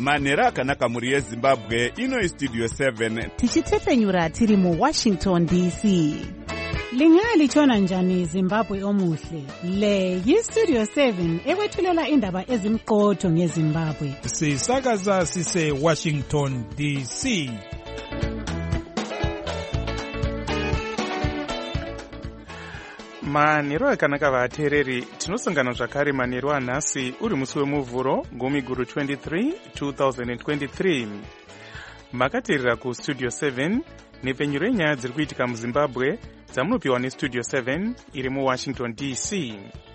manhero akanaka mhuri yezimbabwe. Ino istudio 7 tichitepfenyura tiri muWashington DC. Lingalitshona njani Zimbabwe omuhle? Le yistudio 7 ekwethulela indaba ezimqotho ngeZimbabwe. Sisakaza sise Washington DC. Manhero akanaka vateereri, tinosangana zvakare manhero anhasi uri musi wemuvhuro gumi guru 23 2023. Makateerera kustudio 7 nepfenyuro yenyaya dziri kuitika muZimbabwe dzamunopiwa nestudio 7 iri muWashington DC.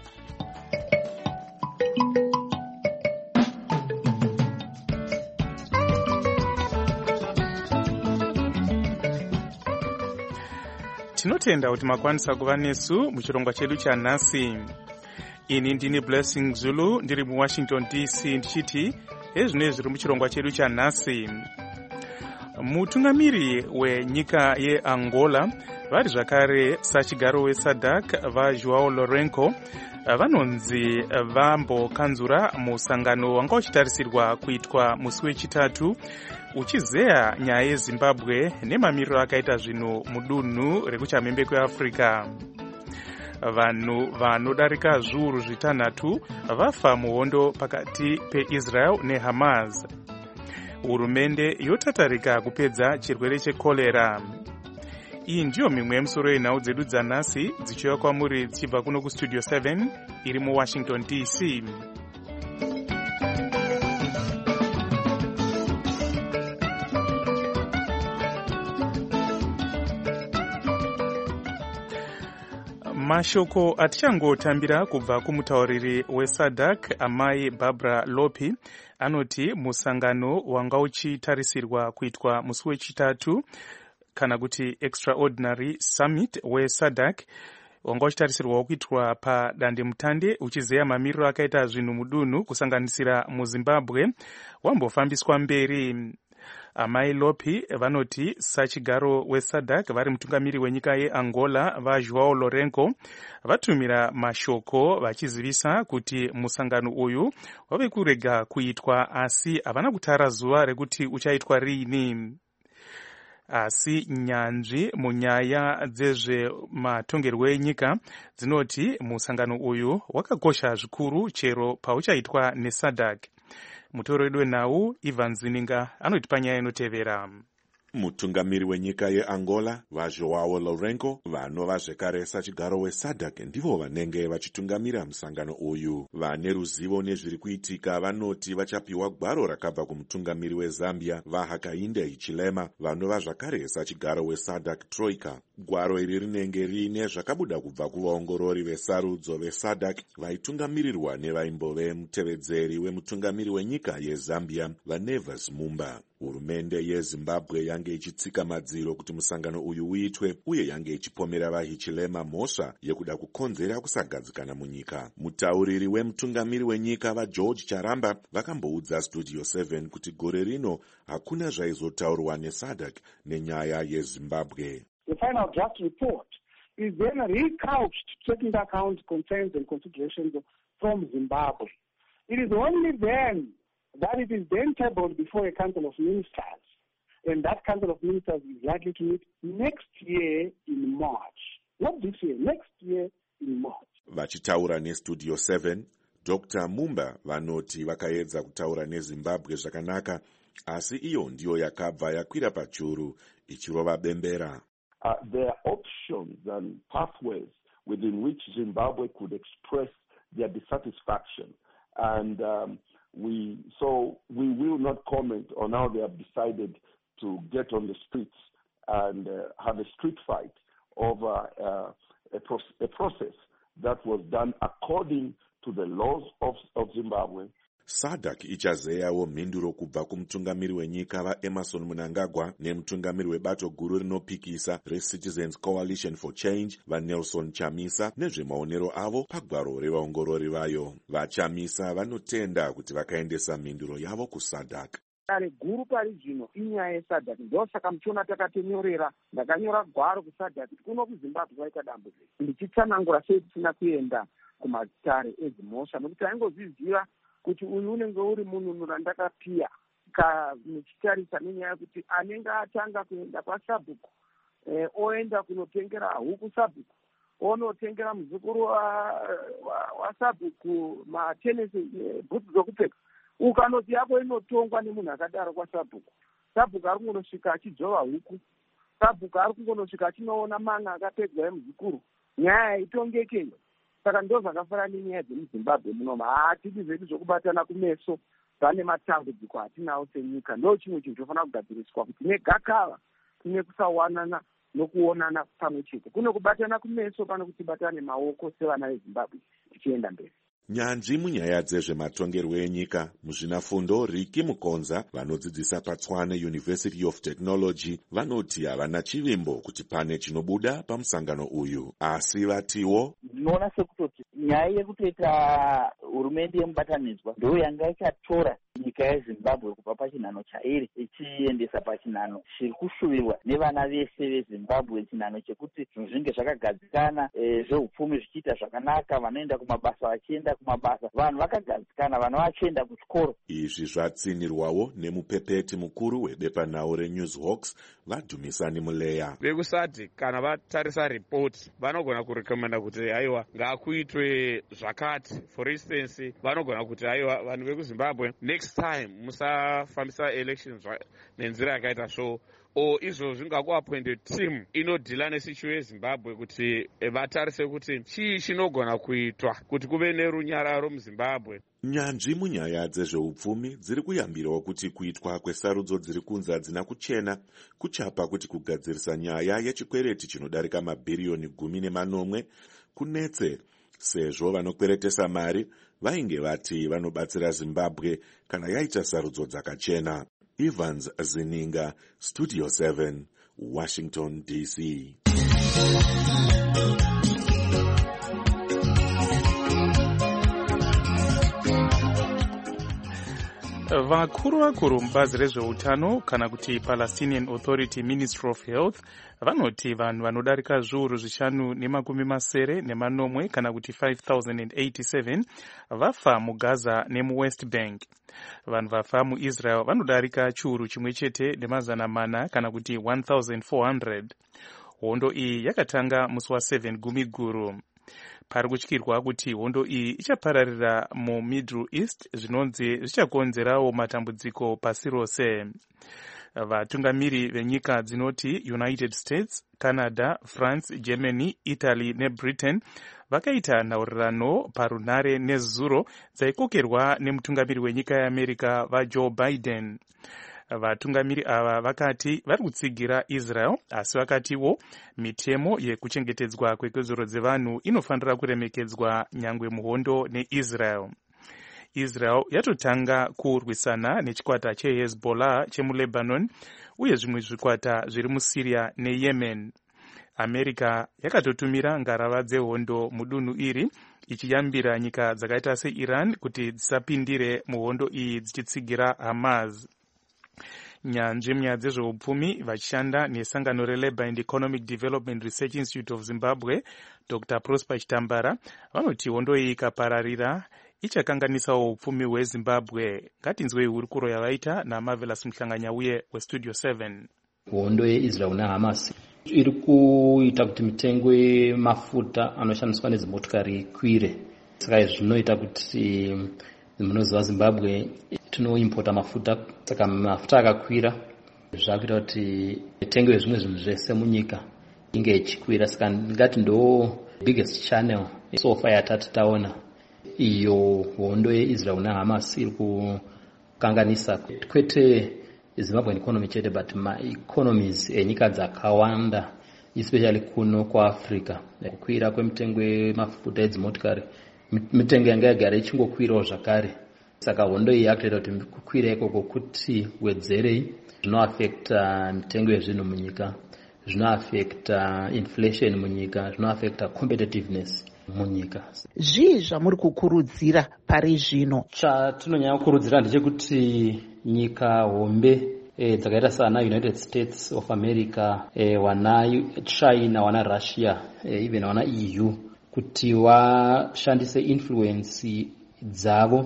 Tinotenda kuti makwanisa kuva nesu muchirongwa chedu chanhasi. Ini ndini Blessing Zulu ndiri muWashington DC ndichiti ezvino zviri muchirongwa chedu chanhasi. Mutungamiri wenyika yeAngola vari zvakare sachigaro weSADC vaJoão Lourenço vanonzi vambokanzura musangano wanga uchitarisirwa kuitwa musi wechitatu uchizeya nyaya yeZimbabwe nemamiriro akaita zvinhu mudunhu rekuchamhembe kweAfrica. Vanhu vanodarika zviuru zvitanhatu vafa muhondo pakati peIsrael neHamas. Hurumende yotatarika kupedza chirwere chekolera. Iyi ndiyo mimwe yemusoro yenhau dzedu dzanhasi dzichiuya kwamuri dzichibva kuno kustudio 7 iri muWashington DC. Mashoko atichangotambira kubva kumutauriri weSADC amai Barbara Lopi anoti musangano wanga uchitarisirwa kuitwa musi wechitatu kana kuti extraordinary summit weSADC wanga uchitarisirwa kuitwa padandemutande uchizeya mamiriro akaita zvinhu mudunhu kusanganisira muZimbabwe wambofambiswa mberi. Amai Lopi vanoti sachigaro weSADC vari mutungamiri wenyika yeAngola vaJoão Lourenço vatumira mashoko vachizivisa kuti musangano uyu wave kurega kuitwa asi havana kutara zuva rekuti uchaitwa riini. Asi nyanzvi munyaya dzezvematongerwo enyika dzinoti musangano uyu wakakosha zvikuru chero pauchaitwa neSADC. Mutoro wedu wenhau Ivan Zininga anoti panyaya inotevera. Mutungamiri wenyika yeAngola vaJoão Lourenço vanova zvekare sachigaro weSADC ndivo vanenge vachitungamira musangano uyu. Vane ruzivo nezviri kuitika vanoti vachapiwa gwaro rakabva kumutungamiri weZambia vaHakainde Hichilema vanova zvakare sachigaro weSADC Troika. Gwaro iri rinenge riine zvakabuda kubva kuvaongorori vesarudzo veSADC vaitungamirirwa nevaimbove mutevedzeri wemutungamiri wenyika yeZambia vaNevis Mumba. Hurumende yeZimbabwe yange ichitsika madziro kuti musangano uyu uitwe uye yange ichipomera vaHichilema mhosva yekuda kukonzera kusagadzikana munyika. Mutauriri wemutungamiri wenyika vaGeorge Charamba vakamboudza Studio 7 kuti gore rino hakuna zvaizotaurwa neSADC nenyaya yeZimbabwe. The final draft report is then recouched taking into account concerns and considerations from Zimbabwe. It is only then that it is then tabled before a Council of Ministers, and that Council of Ministers is likely to meet next year in March. Not this year, next year in March. Vachitaura neStudio 7, Dr. Mumba vanoti vakaedza kutaura neZimbabwe zvakanaka, asi iyo ndiyo yakabva yakwira pachuru ichirova bembera. There are options and pathways within which Zimbabwe could express their dissatisfaction, and we will not comment on how they have decided to get on the streets and have a street fight over a process that was done according to the laws of Zimbabwe. SADC ichazeyawo mhinduro kubva kumutungamiri wenyika vaEmerson Mnangagwa nemutungamiri webato guru rinopikisa reCitizens Coalition for Change vaNelson Chamisa nezvemaonero avo pagwaro revaongorori vayo. VaChamisa vanotenda kuti vakaendesa mhinduro yavo kuSADC. Dare guru pari zvino inyaya yeSADC. Ndosaka muchiona takatonyorera, ndakanyora gwaro kuSADC kuno kuZimbabwe vaita dambudziko. Ndichitsanangura sei tisina kuenda kumatare ezimhosva nokuti aingozviziva kuti uyu unenge uri munhu randakapiya nyika muchitarisa nenyaya yekuti anenge atanga kuenda kwaSabhuku oenda kunotengera huku Sabhuku, onotengera muzukuru waSabhuku matenesi bhutsu dzokupfeka, ukanoti yako inotongwa nemunhu akadaro kwaSabhuku. Sabhuku ari kungonosvika achidzova huku, Sabhuku ari kungonosvika achinoona mana akapedzwa emuzukuru, nyaya itongekeyo. Saka ndo zvakafanana nenyaya dzemuZimbabwe muno, haatidi zvedu zvokubatana kumeso, pane matambudziko atinawo senyika. Ndo chimwe chinhu chofanira kugadziriswa kuti negakava kune kusawanana nokuonana pamwe chete, kuno kubatana kumeso pano kuti batane maoko sevana veZimbabwe tichienda mberi. Nyanzvi munyaya dzezvematongerwo enyika muzvinafundo Riki Mukonza vanodzidzisa paTswane University of Technology vanoti havana chivimbo kuti pane chinobuda pamusangano uyu, asi vatiwo ndinoona sekutoti nyaya yekutoita hurumende yemubatanidzwa ndo yanga ichatora nyika yeZimbabwe kubva pachinhano chairi ichiendesa pachinhano chiri kushuvirwa nevana vese veZimbabwe, chinhano chekuti zvinhu zvinge zvakagadzikana, zveupfumi zvichiita zvakanaka, vanoenda kumabasa vachienda kumabasa, vanhu vakagadzikana, vana vachienda kuchikoro. Izvi zvatsinirwawo nemupepeti mukuru webepanhau reNewsHawks vaDhumisani Muleya. Vekusati kana vatarisa ripoti vanogona kurekomenda kuti aiwa ngakuitwe zvakati. For instance, vanogona kuti aiwa vanhu vekuZimbabwe next time musafambisa elections nenzira yakaita so, o izvo zvingakuappointed team inodhila nesituation yeZimbabwe kuti vatarise kuti chii chinogona kuitwa kuti kuve nerunyararo muZimbabwe. Nyanzvi munyaya dzezveupfumi dziri kuyambirawo kuti kuitwa kwesarudzo dziri kunzi hadzina kuchena kuchapa kuti kugadzirisa nyaya yechikwereti chinodarika mabhiriyoni 10 kunetse, sezvo vanokweretesa mari vainge vati vanobatsira Zimbabwe kana yaita sarudzo dzakachena. Evans Zininga, Studio 7, Washington, D.C. Vakuru mubazi rezveutano kana kuti Palestinian Authority Ministry of Health vanoti vanhu vanodarika zviuru 580 kana kuti 5087 vafa muGaza nemuWest Bank. Vanhu vafa muIsrael vanodarika chiuru chimwe chete ne400 kana kuti 1400. Hondo iyi yakatanga musi wa7 Gumiguru. Pari kutyirwa kuti hondo iyi ichapararira muMiddle East zvinonzi zvichakonzerawo matambudziko pasi rose. Vatungamiri venyika dzinoti United States, Canada, France, Germany, Italy neBritain vakaita nhaurirano parunhare nezuro dzaikokerwa nemutungamiri wenyika yeAmerica vaJoe Biden. Vatungamiri ava vakati vari kutsigira Israel, asi vakatiwo mitemo yekuchengetedzwa kwekodzero dzevanhu inofanira kuremekedzwa nyangwe muhondo neIsrael. Israel yatotanga kurwisana nechikwata cheHezbollah chemuLebanon uye zvimwe zvikwata zviri muSyria neYemen. America yakatotumira ngarava dzehondo mudunhu iri ichiyambira nyika dzakaita seIran kuti dzisapindire muhondo iyi dzichitsigira Hamas. Nyanzvi munyaya dzezveupfumi vachishanda nesangano reLabour and Economic Development Research Institute of Zimbabwe, Dr. Prosper Chitambara, vanoti hondo iyi ikapararira ichakanganisawo upfumi hweZimbabwe. Ngatinzwei hurukuro yavaita naMarvelous Muhlanganya uye weStudio 7. Hondo yeIsrael neHamas iri kuita kuti mitengo yemafuta anoshandiswa nedzimotokari ikwire. Saka izvi zvinoita kuti munoziva Zimbabwe tinoimpota mafuta, saka mafuta akakwira zvakuita kuti mitengo yezvimwe zvinhu zvese munyika inge ichikwira. Saka ndingati ndo biggest channel so far yatati taona iyo hondo yeIsrael neHamas iri kukanganisa kwete Zimbabwean economy chete but ma-economies enyika dzakawanda especially kuno kuAfrica. Kukwira kwemitengo yemafuta edzimotokari, mitengo yanga yagara ichingokwirawo zvakare. Saka hondo iyi yakuita kuti kukwira ikoko kuti wedzerei zvinoaffecta mitengo yezvinhu munyika, zvinoaffecta inflation munyika, zvinoaffecta competitiveness munyika. Zvii zvamuri kukurudzira pari zvino? Chatinonyanya kukurudzira ndechekuti nyika hombe dzakaita sana United States of America, wana China, wana Russia, even wana EU kuti washandise influence dzavo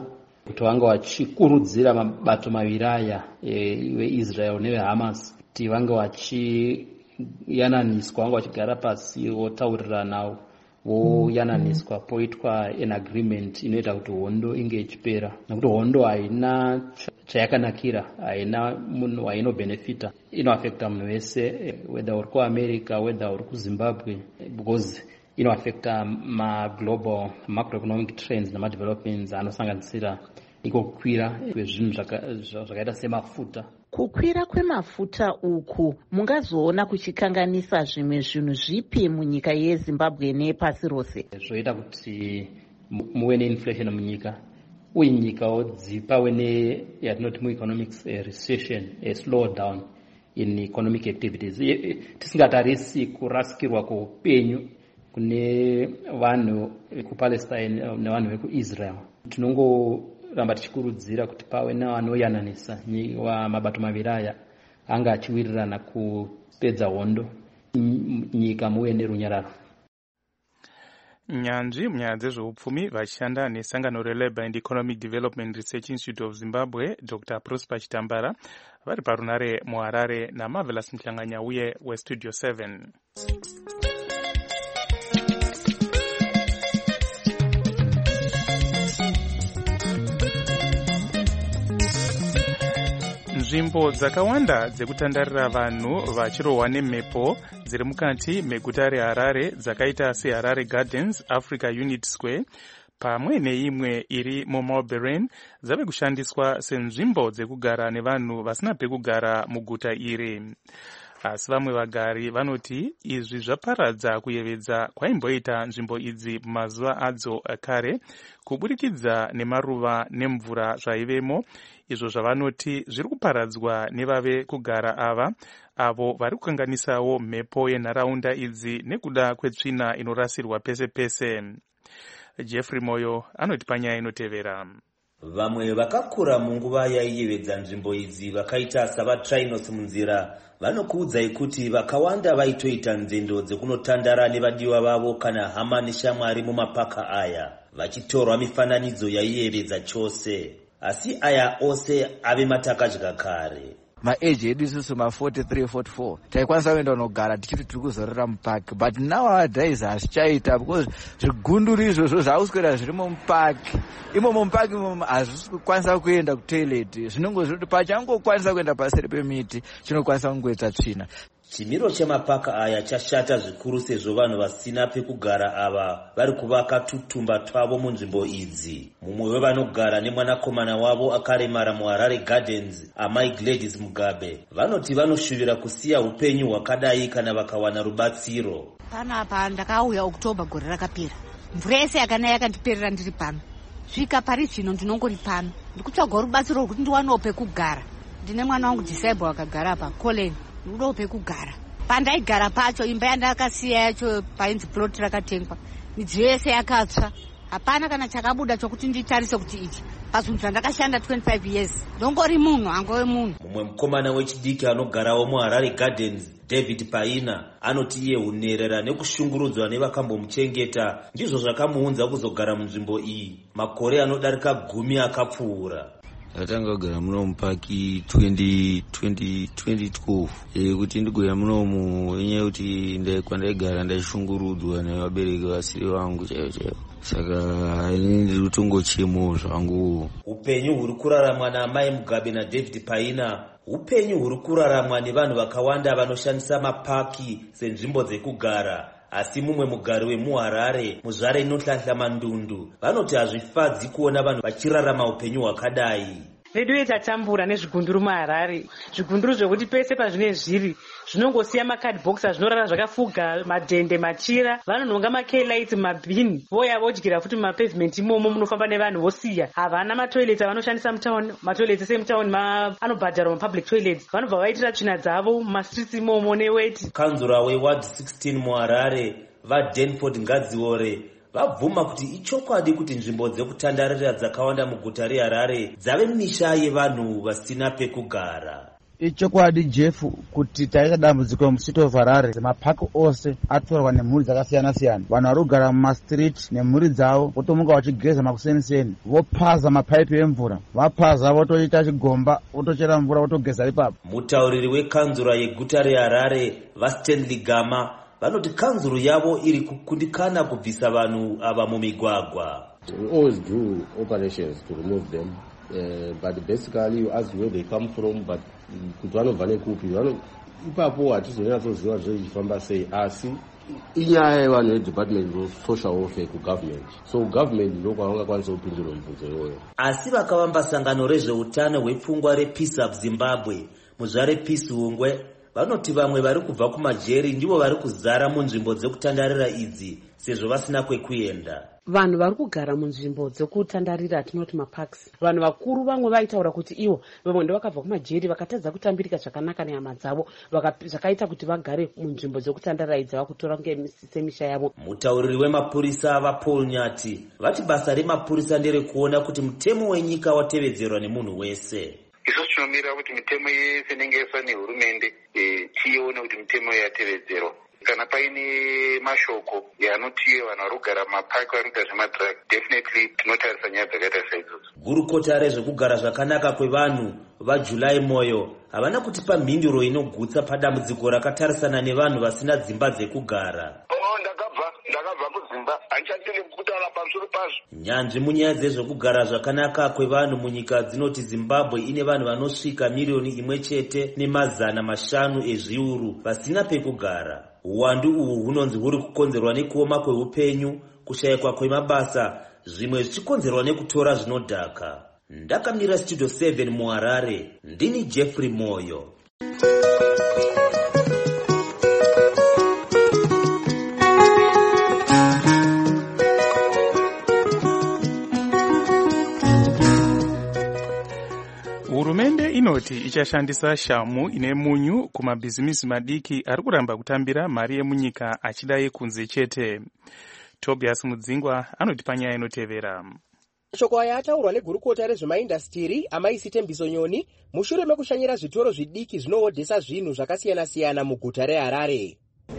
kuti vanga vachikurudzira mabato maviri aya veIsrael neveHamas kuti vanga vachiyananiswa, vanga vachigara pasi votaurirana voyananiswa poitwa an agreement inoita kuti hondo inge ichipera, nekuti hondo haina chayakanakira, haina munhu wainobenefita, inoafekta munhu wese, whether uri kuAmerica, whether uri kuZimbabwe, because inoafekta maglobal macroeconomic trends namadevelopments anosanganisira iko kukwira kwezvinhu zvakaita semafuta. Kukwira kwemafuta uku mungazoona kuchikanganisa zvimwe zvinhu zvipi munyika yeZimbabwe nepasi rose? Zvoita kuti muve neinflation munyika, uye nyikawo dzipave neyatinoti mueconomics recession, a slowdown in economic activities. Tisingatarisi kurasikirwa kweupenyu kune vanhu vekuPalestine nevanhu vekuIsrael. Tinongoramba tichikurudzira kuti pave nevanoyananisa mabato maviri aya anga achiwirirana kupedza hondo, nyika muve nerunyararo. Nyanzvi munyaya dzezveupfumi vachishanda nesangano reLabour and Economic Development Research Institute of Zimbabwe, Dr. Prosper Chitambara, vari parunare muHarare naMarvelous Mhlanganya uye weStudio 7. Nzvimbo dzakawanda dzekutandarira vanhu vachirohwa nemhepo dziri mukati meguta reHarare dzakaita seHarare Gardens, Africa Unit Square pamwe neimwe iri muMalberen dzave kushandiswa senzvimbo dzekugara nevanhu vasina pekugara muguta iri. Asi vamwe vagari vanoti izvi zvaparadza kuyevedza kwaimboita nzvimbo idzi mumazuva adzo kare kuburikidza nemaruva nemvura zvaivemo, izvo zvavanoti zviri kuparadzwa nevave kugara ava, avo vari kukanganisawo mhepo yenharaunda idzi nekuda kwetsvina inorasirwa pese pese. Jeffrey Moyo anoti panyaya inotevera. Vamwe vakakura munguva yaiyevedza nzvimbo idzi vakaita savaTrainos munzira vanokuudzai kuti vakawanda vaitoita nzendo dzekunotandara nevadiwa vavo kana hama neshamwari mumapaka aya, vachitorwa mifananidzo yaiyevedza chose. Asi aya ose ave matakadya kare. Maeji edu isusu ma43 44 taikwanisa kuenda kunogara tichiti tiri kuzorora mupaki, but nowadays hazvichaita because zvigunduru izvozvo zvaakuswera zviri mumupaki. Imomo mupaki imomo hazvisi kukwanisa kuenda kutoilet, zvinongo zviri kuti pachangokwanisa kuenda paseri pemiti chinokwanisa kungoita tsvina. Chimiro chemapaka aya chashata zvikuru sezvo vanhu vasina pekugara ava vari kuvaka tutumba twavo munzvimbo idzi. Mumwe wevanogara nemwanakomana wavo akaremara muHarare Gardens, amai Gladys Mugabe, vanoti vanoshuvira kusiya upenyu hwakadai kana vakawana rubatsiro. Panapa ndakauya October gore rakapera, mvura yese yakanaya yakandiperera ndiri pano. Svika pari zvino ndinongori pano ndikutsvaga rubatsiro rwekuti ndiwanewo pekugara. Ndine mwana wangu disable akagara pa Colin, ndinoda pekugara. Pandaigara pacho imba yandakasiya yacho painzi plot rakatengwa, midziyo yese yakatsva, hapana kana chakabuda chokuti nditarise kuti ichi pazvinhu zvandakashanda 25 years. Ndongori munhu angove munhu. Mumwe mukomana wechidiki anogarawo muHarare Gardens, David Paina, anoti iye unerera nekushungurudzwa nevakambomuchengeta ndizvo zvakamuunza kuzogara munzvimbo iyi makore anodarika 10 akapfuura. Ndatanga kugara muno mupaki 2012 kuti ndigouya munomu enyaya kuti kwandaigara ndaishungurudzwa nevabereki vasiri vangu chaivo. Saka ndiri kutongochemo zvangu. Upenyu huri kuraramwa naamai Mugabe naDavid Paina upenyu huri kuraramwa nevanhu vakawanda vanoshandisa mapaki senzvimbo dzekugara. Asi mumwe mugari wemuHarare, muzvare inohlahla mandundu, vanoti hazvifadzi kuona vanhu vachirarama upenyu hwakadai. Redu tatambura nezvigunduru muHarare, zvigunduru zvokuti pese pazvine zviri zvinongosiya makadhibhokisi azvinorara zvakafuga, madhende, machira, vanonhonga makelights mumabhini, voya vodyira futi mumapavement imomo munofamba nevanhu vosiya. Havana matoilets avanoshandisa mutauni, matoilets ese mutauni anobhadharwa mapublic toilets, vanobva vaitira tsvina dzavo mumastreets imomo neweti. Kanzura weward 16 muHarare, vaDenford Ngadziore, vabvuma kuti ichokwadi kuti nzvimbo dzekutandarira dzakawanda muguta reHarare dzave misha yevanhu vasina pekugara. Ichokwadi Jeff kuti taita dambudziko mucity of Harare, mapaki ose atorwa nemhuri dzakasiyana-siyana. Vanhu vari kugara mumastreet nemhuri dzavo votomuka vachigeza makuseniseni, vopaza mapaipi emvura, vapaza votoita chigomba, votochera mvura, votogeza ipapo. Mutauriri wekanzura yeguta reHarare vaStanley Gama vanoti kanzuro yavo iri kukundikana kubvisa vanhu ava mumigwagwa. We always do operations to remove them, but basically you ask where they come from, but kuti vanobva nekupi, ipapo hatizonyatsoziva zvichifamba sei, asi inyaya yevanhu vedepartment of social welfare kugovernment, so government ndokwavangakwanisa kupindura mubvunzo iyoyo. Asi vakavamba sangano rezveutano hwepfungwa rePeace of Zimbabwe muzvare Peace Hungwe vanoti vamwe vari kubva kumajeri ndivo vari kuzara munzvimbo dzekutandarira idzi sezvo vasina kwekuenda. Vanhu vari kugara munzvimbo dzekutandarira tinoti maparks. Vanhu vakuru vamwe vaitaura kuti ivo vamwe ndovakabva kumajeri vakatadza kutambirika zvakanaka nehama dzavo zvakaita kuti vagare munzvimbo dzekutandarira idzi vakutora semisha yavo. Mutauriri wemapurisa vaPaul Nyati vati basa remapurisa nderekuona kuti mutemo wenyika watevedzerwa nemunhu wese. Isu tinomira kuti mitemo yese inenge yaiswa nehurumende tione kuti mitemo yatevedzerwa. Kana paine mashoko anoti vanhu vari kugara mumapaki vari kuita zvemadrug, definitely tinotarisa nyaya dzakaita saidzodzo. Gurukota rezvekugara zvakanaka kwevanhu vaJulai Moyo havana kutipa mhinduro inogutsa padambudziko rakatarisana nevanhu vasina dzimba dzekugara. Ndakabva kudzimba hanchatili kutaura pamusoro pazvo. Nyanzvi munyaya dzezvekugara zvakanaka kwevanhu munyika dzinoti Zimbabwe ine vanhu vanosvika 1,500,000 ezviuru vasina pekugara. Uwandu uhu hunonzi huri kukonzerwa nekuoma kweupenyu, kushayikwa kwemabasa, zvimwe zvichikonzerwa nekutora zvinodhaka. Ndakamira Studio 7 muHarare, ndini Jeffrey Moyo. Hurumende inoti ichashandisa shamu ine munyu kumabhizimisi madiki ari kuramba kutambira mari yemunyika achida yekunze chete. Tobias Mudzingwa anoti panyaya inotevera. Shoko aya ataurwa negurukota rezvemaindastiri amaisi Tembiso Nyoni mushure mekushanyira zvitoro zvidiki zvinohodhesa zvinhu zvakasiyana-siyana muguta reHarare.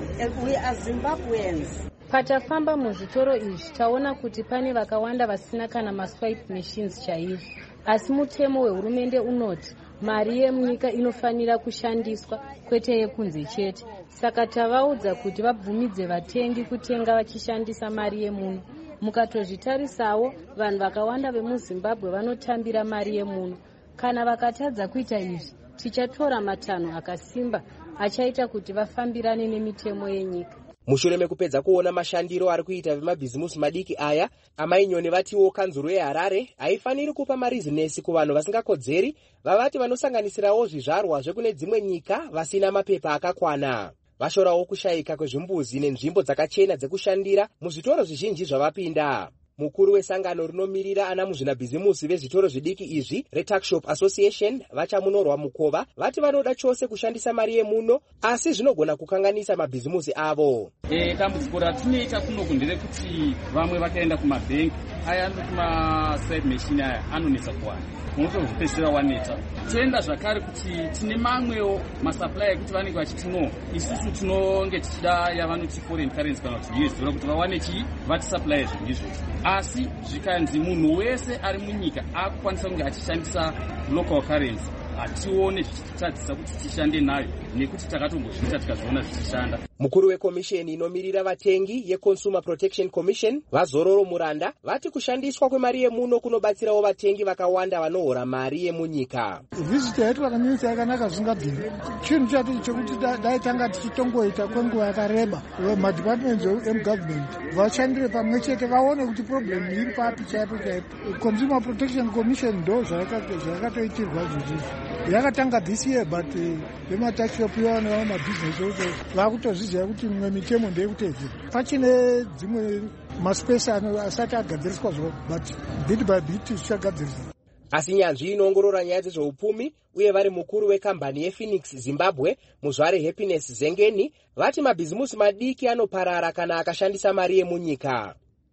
We are Zimbabweans. Patafamba muzvitoro izvi taona kuti pane vakawanda vasina kana maswipe machines chaizvo. Asi mutemo wehurumende unoti mari yemunyika inofanira kushandiswa kwete yekunze chete. Saka tavaudza kuti vabvumidze vatengi kutenga vachishandisa mari yemuno. Mukatozvitarisawo vanhu vakawanda vemuZimbabwe vanotambira mari yemuno. Kana vakatadza kuita izvi, tichatora matanho akasimba achaita kuti vafambirane nemitemo yenyika. Mushure mekupedza kuona mashandiro ari kuita vemabhizimusi madiki aya, Amai Nyoni vatiwo kanzuro yeHarare haifaniri kupa marizinesi kuvanhu vasingakodzeri, vavati vanosanganisirawo zvizvarwa zvekune dzimwe nyika vasina mapepa akakwana. Vashorawo kushayika kwezvimbuzi nenzvimbo dzakachena dzekushandira muzvitoro zvizhinji zvavapinda. Mukuru wesangano rinomirira ana muzvinabhizimusi vezvitoro zvidiki izvi reTuckshop Association vachamunorwa mukova vati vanoda chose kushandisa mari yemuno, asi zvinogona kukanganisa mabhizimusi avo. Dambudziko ratinoita kunoku nderekuti vamwe vakaenda kumabhenki aya anokumaswipe machine aya anonetsa kuwana, unotozvipedzisira waneta. Toenda zvakare kuti tine mamwewo masupplier ekuti vanenge vachiti no, isusu tinonge tichida yavanoti foreign currency kana kuti US dollar kuti vawane chii vatisupply zvinhu izvozvo. Asi zvikanzi munhu wese ari munyika akukwanisa kunge achishandisa local currency, hatione zvichitadzisa kuti tishande nayo nekuti takatombozviita tikazviona zvichishanda. Mukuru wekomisheni inomirira vatengi yeConsumer Protection Commission vaZororo Muranda vati kushandiswa kwemari yemuno kunobatsirawo vatengi vakawanda vanohora mari yemunyika. Vhiziti yaitwa kanyanisa yakanaka zvingabviri. Chinhu chacho chekuti dai tanga tichitongoita kwenguva yakareba madepartments emugovernment vashandire pamwe chete vaone kuti problem iri papi chaipo chaipo. Consumer Protection Commission ndo zvakatoitirwa zvizvizvi. Yakatanga this year but vematuckshop ivo nevamabhizinesi vakutozviziva kuti mimwe mitemo ndeyekutedzera. Pachine dzimwe maspesi asati agadziriswa zvo but bit by bit zvichagadziriswa. Asi nyanzvi inoongorora nyaya dzezveupfumi uye vari mukuru wekambani yePhoenix Zimbabwe muzvare Happiness Zengeni vati mabhizimusi madiki anoparara kana akashandisa mari yemunyika.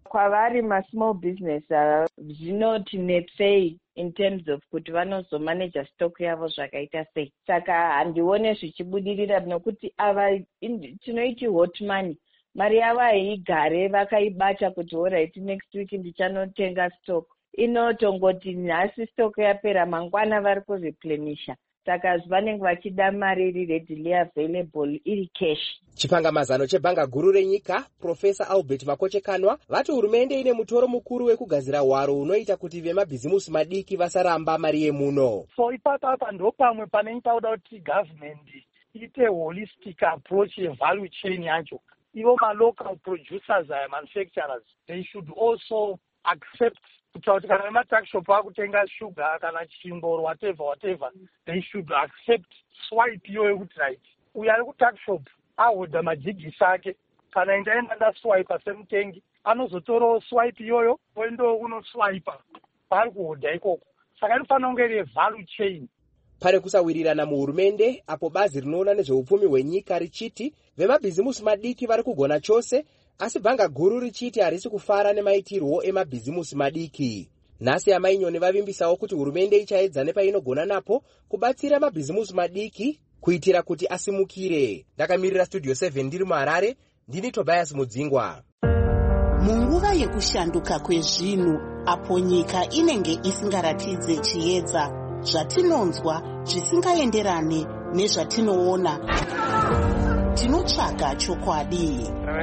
kwavari masmall business zvinotinetsei in terms of kuti vanozomanage stock yavo zvakaita sei. Saka handione zvichibudirira nekuti ava tinoiti hot money, mari yavo haigare vakaibata kuti alright next week ndichanotenga stock. Inotongoti nhasi stock yapera mangwana vari kureplenisha. Saka vanenge vachida mari iri readily available iri cash. Chipangamazano chebhanga guru renyika Profesa Albert Makochekanwa vati hurumende ine mutoro mukuru wekugadzira hwaro unoita kuti vemabhizimusi madiki vasaramba mari yemuno. So ipapa ndo pamwe panenge pauda kuti government ite holistic approach yevalue chain yacho. Ivo local producers and manufacturers, they should also accept kuti kana vematuckshop akutenga sugar kana chimbo or whatever, they should accept swipe iyoyo kuti right uyo ari kutuckshop ahodha majigisi ake kana ndaenda ndaswipa semutengi anozotorawo swipe iyoyo oendo unoswipa pari kuhodha ikoko. Saka inofanira kunge iri value chain. Pari kusawirirana muhurumende apo bazi rinoona nezveupfumi hwenyika richiti vemabhizimusi madiki vari kugona chose, asi bhanga guru richiti harisi kufara nemaitirwo emabhizimusi madiki. Nhasi amainyoni vavimbisawo kuti hurumende ichaedza nepainogona napo kubatsira mabhizimusi madiki kuitira kuti asimukire. Ndakamirira Studio 7 ndiri muHarare, ndini Tobias Mudzingwa. Munguva yekushanduka kwezvinhu apo nyika inenge isingaratidze chiedza, zvatinonzwa zvisingaenderane nezvatinoona, tinotsvaga chokwadi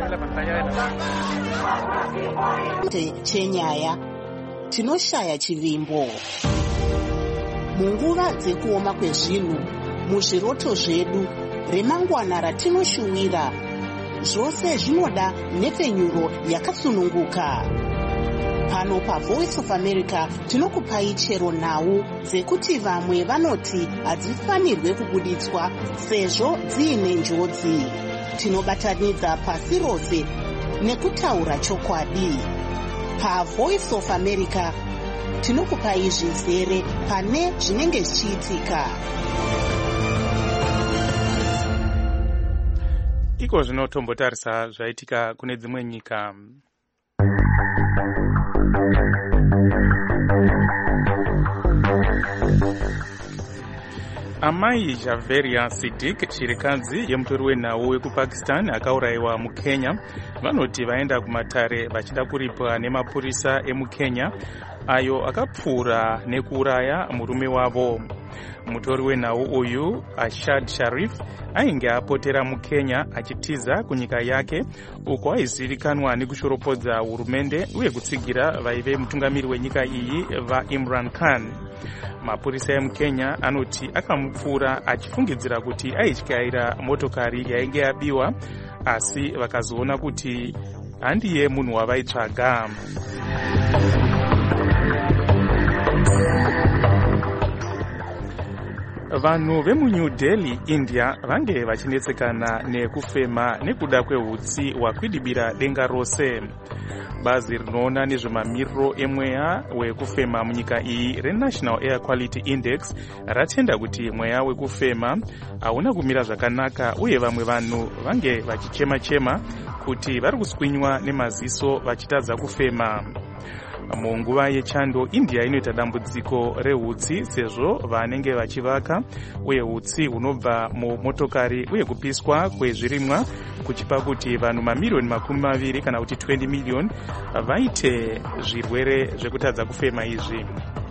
chenyaya, tinoshaya chivimbo. Munguva dzekuoma kwezvinhu, muzviroto zvedu, remangwana ratinoshuwira, zvose zvinoda nhepfenyuro yakasununguka. Pano paVoice of America tinokupai chero nhau dzekuti vamwe vanoti hadzifanirwe kubuditswa sezvo dziine njodzi. Tinobatanidza pasi rose nekutaura chokwadi. PaVoice of America tinokupai zvizere pane zvinenge zvichiitika. Iko zvinotombotarisa zvaitika kune dzimwe nyika. Amai Javeria Siddiq, chirikadzi yemutori wenhau wekupakistan akaurayiwa muKenya, vanoti vaenda kumatare vachida kuripwa nemapurisa emuKenya ayo akapfuura nekuuraya murume wavo. Mutori wenhau uyu, Ashad Sharif, ainge apotera muKenya achitiza kunyika yake uko aizivikanwa nekushoropodza hurumende uye kutsigira vaive mutungamiri wenyika iyi vaImran Khan. Mapurisa emuKenya anoti akamupfuura achifungidzira kuti aityaira motokari yainge yabiwa, asi vakazoona kuti handiye munhu wavaitsvaga. Vanhu vemuNew Delhi, India vange vachinetsekana nekufema nekuda kwehutsi hwakwidibira denga rose. Bazi rinoona nezvemamiriro emweya wekufema munyika iyi reNational Air Quality Index ratenda kuti mweya wekufema hauna kumira zvakanaka uye vamwe vanhu vange vachichema-chema kuti vari kuswinywa nemaziso vachitadza kufema. Munguva yechando, India inoita dambudziko rehutsi sezvo vanenge vachivaka uye hutsi hunobva mumotokari uye kupiswa kwezvirimwa kuchipa kuti vanhu mamiliyoni 20 kana kuti 20 miliyoni vaite zvirwere zvekutadza kufema izvi.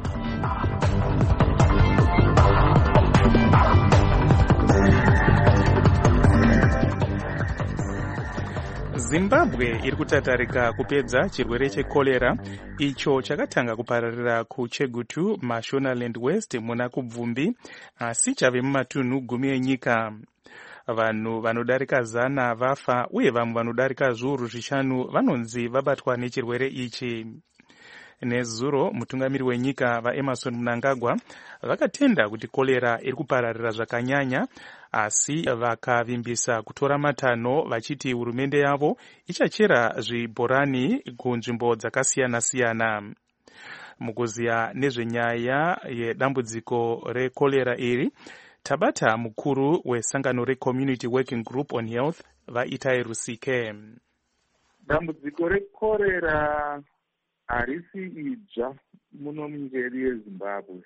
Zimbabwe iri kutatarika kupedza chirwere chekolera icho chakatanga kupararira kuChegutu, Mashonaland West muna kubvumbi, asi chave mumatunhu 10 enyika. Vanhu vanodarika 100 vafa uye vamwe vanodarika zviuru 5 vanonzi vabatwa nechirwere ichi. Nezuro mutungamiri wenyika vaEmerson Mnangagwa vakatenda kuti kolera iri kupararira zvakanyanya, asi vakavimbisa kutora matanho vachiti hurumende yavo ichachera zvibhorani kunzvimbo dzakasiyana-siyana. Mukuziya nezvenyaya yedambudziko rekolera iri, tabata mukuru wesangano reCommunity Working Group on Health vaItai Rusike. dambudziko rekorera harisi idzva muno munyika yedu yezimbabwe,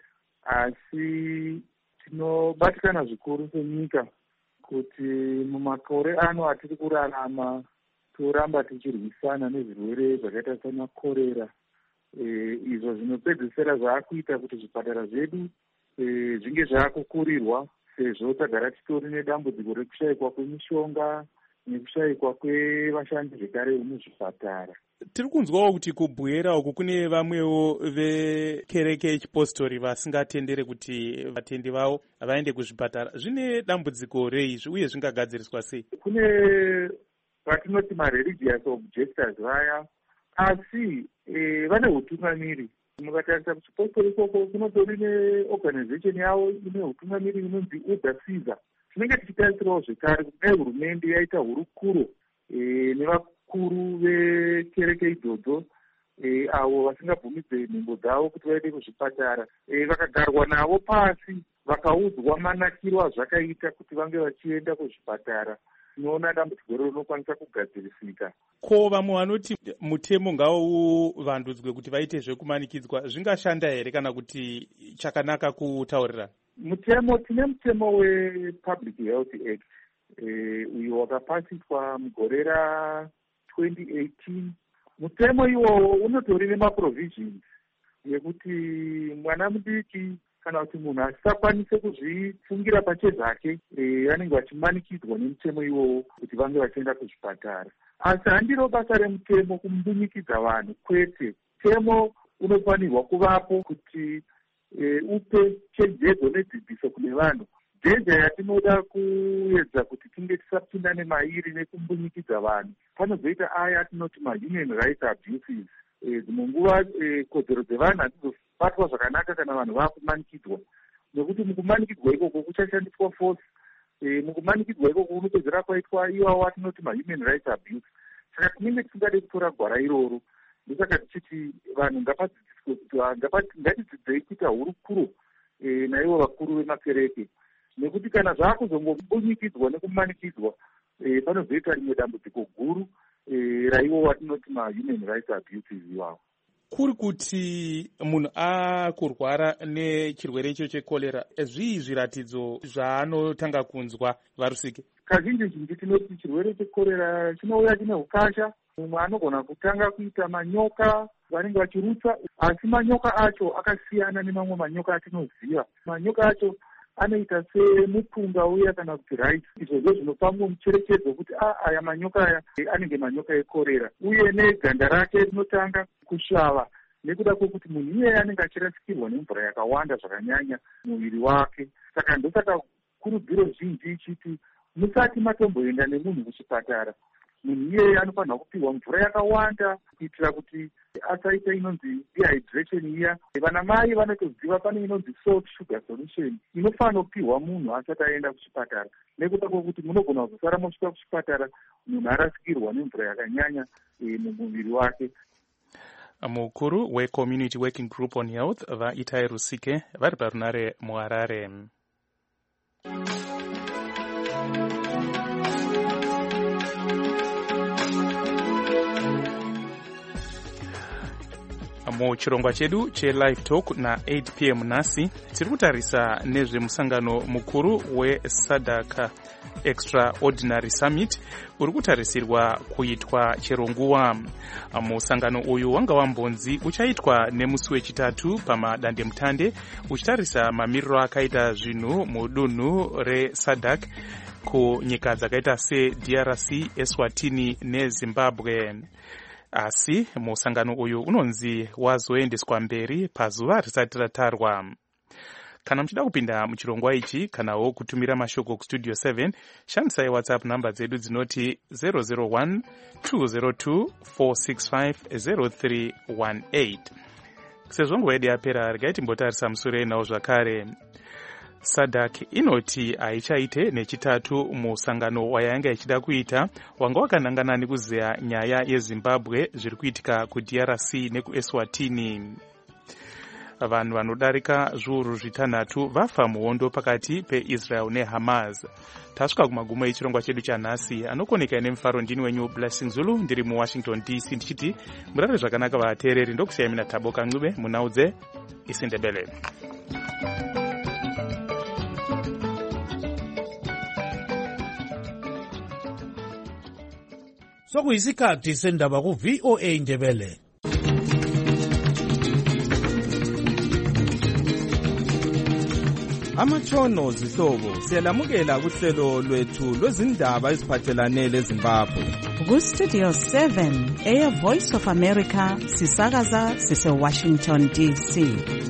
asi tinobatikana zvikuru senyika kuti mumakore ano atiri kurarama toramba tichirwisana nezvirwere zvakaita semakorera, izvo zvinopedzisira zvaakuita kuti zvipatara zvedu zvinge zvaakukurirwa, sezvo tagara titori nedambudziko rekushayikwa kwemishonga nekushayikwa kwevashandi zvekare muzvipatara. Tiri kunzwawo kuti kubwera uku kune vamwewo vekereke yechipostori vasingatendere kuti vatendi vavo vaende kuzvipatara. Zvine dambudziko reizvi uye zvingagadziriswa sei? Kune vatinoti mareligious objectors vaya, asi vane utungamiri. Mukatarisa kuchipostori ikoko kunotori neorganization yavo ine utungamiri inonzi Uda Caesar. Tinenge tichitarisirawo zvekare kuti dai hurumende yaita hurukuro nevakuru vekereke idzodzo avo vasingabvumidze nhengo dzavo kuti vaende kuzvipatara, vakagarwa navo pasi vakaudzwa manakiro azvakaita kuti vange vachienda kuzvipatara, tinoona dambudziko rinokwanisa kugadzirisika. Ko vamwe vanoti mutemo ngauvandudzwe kuti vaite zvekumanikidzwa, zvingashanda here kana kuti chakanaka kutaurira? Mutemo, tine mutemo wePublic Health Act uyo wakapasiswa mugore ra2018. Mutemo iwowo unotori nemaprovisions yekuti mwana mudiki kana kuti munhu asisakwanise kuzvifungira pachezvake vanenge vachimanikidzwa nemutemo iwowo kuti vange vachienda kuzvipatara. Asi handiro basa remutemo kumbunyikidza vanhu, kwete. Mutemo unofanirwa kuvapo kuti upe chenjedzo nedzidziso kune vanhu. Dhenja yatinoda kuedza kuti tinge tisapindane mairi nekumbunyikidza vanhu, panozoita aya atinoti mahuman rights abuses. Dzimwe nguva kodzero dzevanhu hadzizobatwa zvakanaka kana vanhu vakumanikidzwa, nekuti mukumanikidzwa ikoko kuchashandiswa force. Mukumanikidzwa ikoko kunopedzera kwaitwa iwawo atinoti mahuman rights abuse. Saka tinenge tisingade kutora gwara iroro. Ndosaka tichiti vanhu ngapadzidziswe kuti ngatidzidzei kuita hurukuro naivo vakuru vemakereke, nekuti kana zvakuzongombunyikidzwa nekumanikidzwa panozoita rimwe dambudziko guru raivo vatinoti mahuman rights abuses iwawo. Kuri kuti munhu akurwara nechirwere icho chekorera, zvii zviratidzo zvaanotanga kunzwa varusike? Kazhinji zhinji tinoti chirwere chekorera chinouya chine ukasha. Mumwe anogona kutanga kuita manyoka vanenge vachirutsa, asi manyoka acho akasiyana nemamwe manyoka atinoziva. Manyoka acho anoita semupunga uya kana kuti rice. Izvozvo zvinopa mucherechedzo kuti aya manyoka aya anenge manyoka ekorera, uye neganda rake rinotanga kusvava nekuda kwekuti munhu iyeye anenge achirasikirwa nemvura yakawanda zvakanyanya muviri wake. Saka ndosaka kurudziro zhinji ichiti musati matomboenda nemunhu kuchipatara, munhu iyeye anofanirwa kupiwa mvura yakawanda kuitira kuti asaita inonzi dehydration iya. Vana mai vanotoziva pane inonzi salt sugar solution inofanira kupiwa munhu asati aenda kuchipatara, nekuda kwekuti munogona kuzosara mosvika kuchipatara munhu arasikirwa nemvura yakanyanya mumuviri wake. Mukuru weCommunity Working Group on Health vaItai Rusike vari parunare muHarare. Muchirongwa chedu cheLive Talk na8 p.m. nhasi tiri kutarisa nezvemusangano mukuru weSADC Extraordinary Summit uri kutarisirwa kuitwa chero nguva. Musangano uyu wanga wambonzi uchaitwa nemusi wechitatu pamadandemutande uchitarisa mamiriro akaita zvinhu mudunhu reSADC kunyika dzakaita seDRC, Eswatini neZimbabwe. Asi musangano uyu unonzi wazoendeswa mberi pazuva risati ratarwa. Kana muchida kupinda muchirongwa ichi kanawo kutumira mashoko kustudio 7, shandisai WhatsApp namba dzedu dzinoti 001 202 465 0318. Sezvo nguva yedu yapera, regai timbotarisa musure nawo zvakare. SADC inoti haichaite nechitatu musangano wayanga ichida kuita wanga wakanangana nekuzeya nyaya yeZimbabwe zviri kuitika kuDRC nekuEswatini. vanhu vanodarika zviuru zvitanhatu vafa muhondo pakati peIsrael neHamas. Tasvika kumagumo echirongwa chedu chanhasi. Anokoneka nemufaro ndini wenyu Blessing Zulu, ndiri muWashington DC ndichiti murare zvakanaka vateereri. Ndokusiyai mina Thabo Kancube munaudze isiNdebele. Sokuyisikhathi sendaba ku VOA Ndebele. Amatshono zihlobo siyalamukela kuhlelo lwethu lwezindaba eziphathelane leZimbabwe. Ku Studio 7 Air Voice of America sisakaza sise Washington DC.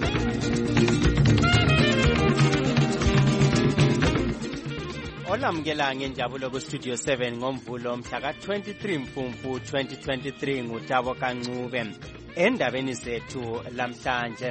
Olamukela ngenjabulo ku Studio 7 ngomvulo mhla ka-23 Mfumfu 2023 nguThabo Kancube. Endabeni zethu lamhlanje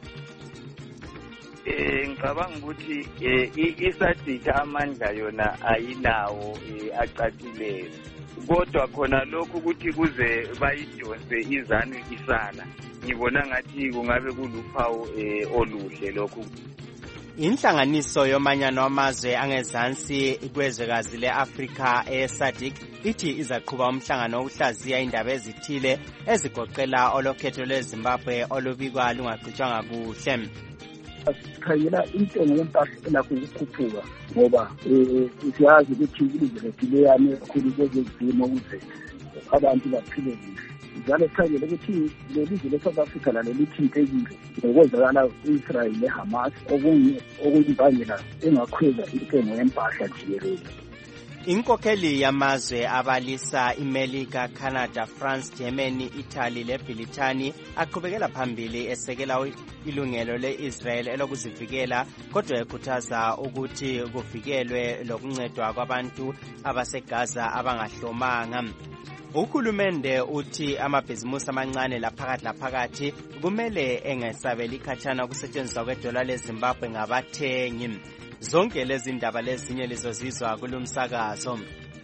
ngicabanga ukuthi isadika amandla yona ayinawo acacileyo, kodwa khona lokhu ukuthi kuze bayidonse izanu isala ngibona ngathi kungabe kuluphawu oluhle lokhu. Inhlanganiso yomanyano wamazwe angezansi kwezwekazi le-Afrika eSADC ithi izaqhuba umhlangano wokuhlaziya indaba ezithile ezigoqela olokhetho lweZimbabwe olubikwa lungaqhutshwanga kuhle. Sikhangela intengo yempahla elakho ukukhuphuka ngoba siyazi ukuthi ilizwe lethu liyame kakhulu kwezezimo ukuze abantu baphile kuhle. Njalo sikhangela ukuthi lelizwe le-South Africa lalo lithintekile ngokwenzakala u-Israel neHamas okuyimbangela engakhweza intengo yempahla jikelele. Inkokheli yamazwe abalisa iMelika, Canada, France, Germany, Italy leBrithani aqhubekela phambili esekela ilungelo le-Israel elokuzivikela, kodwa ekhuthaza ukuthi kuvikelwe lokuncedwa kwabantu abaseGaza abangahlomanga. Uhulumende uthi amabhizimusi amancane laphakathi kumele engesabeli ikhatshana ukusetshenziswa kwedola leZimbabwe ngabathengi. Zonke lezi ndaba lezinye lizozizwa kulumsakazo.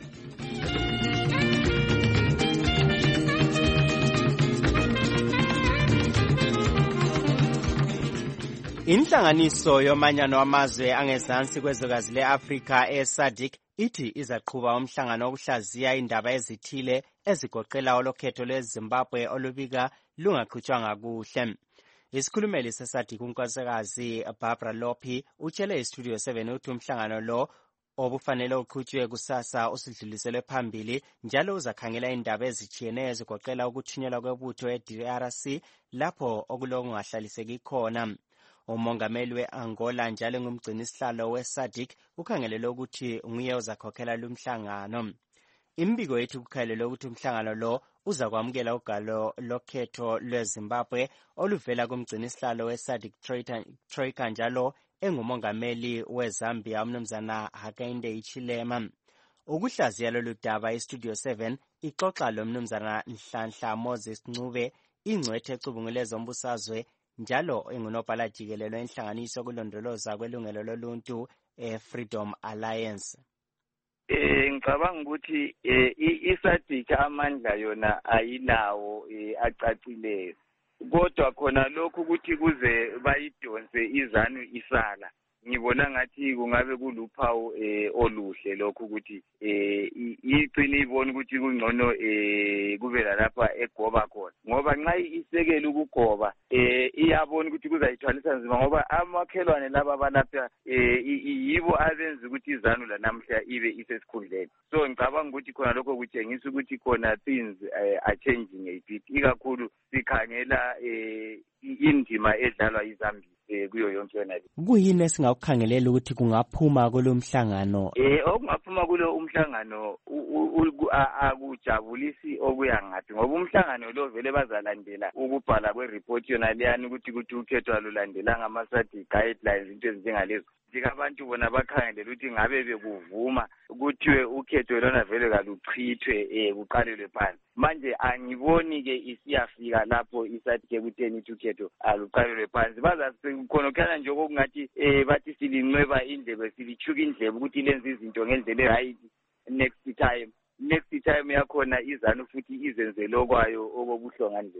Inhlanganiso yomanyano wamazwe angezansi kwezwekazi le-Afrika eSADC ithi izaqhuba umhlangano wokuhlaziya indaba ezithile ezigoqela olokhetho lweZimbabwe olubika lungaqhutshwanga kuhle. Isikhulumeli seSADC unkosikazi Barbara Lophi utshele iStudio 7 ukuthi umhlangano lo obufanele uqhutshwe kusasa usidluliselwe phambili njalo uzakhangela indaba ezitshiyeneyo ezigoqela ukuthunyelwa kwebutho eDRC lapho okulokungahlaliseki khona. Umongameli we-Angola njalo ngumgcinisihlalo weSADC ukhangelele ukuthi nguye uzakhokhela lumhlangano. Imbiko yethu kukhangelele ukuthi umhlangano lo uzakwamukela ugalo lokhetho lweZimbabwe oluvela kumgcinisihlalo weSADC Troika njalo engumongameli weZambia umnumzana Hakainde Hichilema. Ukuhlaziya lolu daba iStudio 7 ixoxa lo mnumzana Nhlanhla Moses Ncube, ingcwethe ecubunguleza ombusazwe njalo engunobhala jikelelo enhlanganiso yokulondoloza kwelungelo loluntu Freedom Alliance. Ngicabanga ukuthi iSADC amandla yona ayinawo acacileyo, kodwa khona lokhu ukuthi kuze bayidonse izanu isala ngibona ngathi kungabe kuluphawu oluhle lokhu ukuthi igcine ibona ukuthi kungcono kube lalapha egoba khona, ngoba nxa isekela ukugoba iyabona ukuthi kuzayithwalisa nzima ngoba amakhelwane laba balapha yibo abenza ukuthi izanu lanamhla ibe isesikhundleni. So ngicabanga ukuthi khona lokho kutshengisa ukuthi khona things are changing a bit, ikakhulu sikhangela indima edlalwa iZambia kuyo yonke yona le. Kuyini esingakukhangelela ukuthi kungaphuma kulo mhlangano? Okungaphuma kulo umhlangano akujabulisi okuya ngathi, ngoba umhlangano lo vele bazalandela ukubhala kwereport yona leyani ukuthi ukhethwa lulandelanga ama-SADC guidelines, into ezinjengalezo. Abantu bona bakhangelela ukuthi ngabe bekuvuma kuthiwe ukhetho lona vele kaluchithwe kuqalelwe phansi. Manje angiboni ke isiyafika lapho iSADC kutheni ukhetho aluqalelwe phansi. Bazakhonokhala nje okungathi bathi silinweba indlebe, silichuka indlebe ukuthi lenze izinto ngendlela right next time yakhona izanu futhi izenze lokwayo okobuhlonga nje.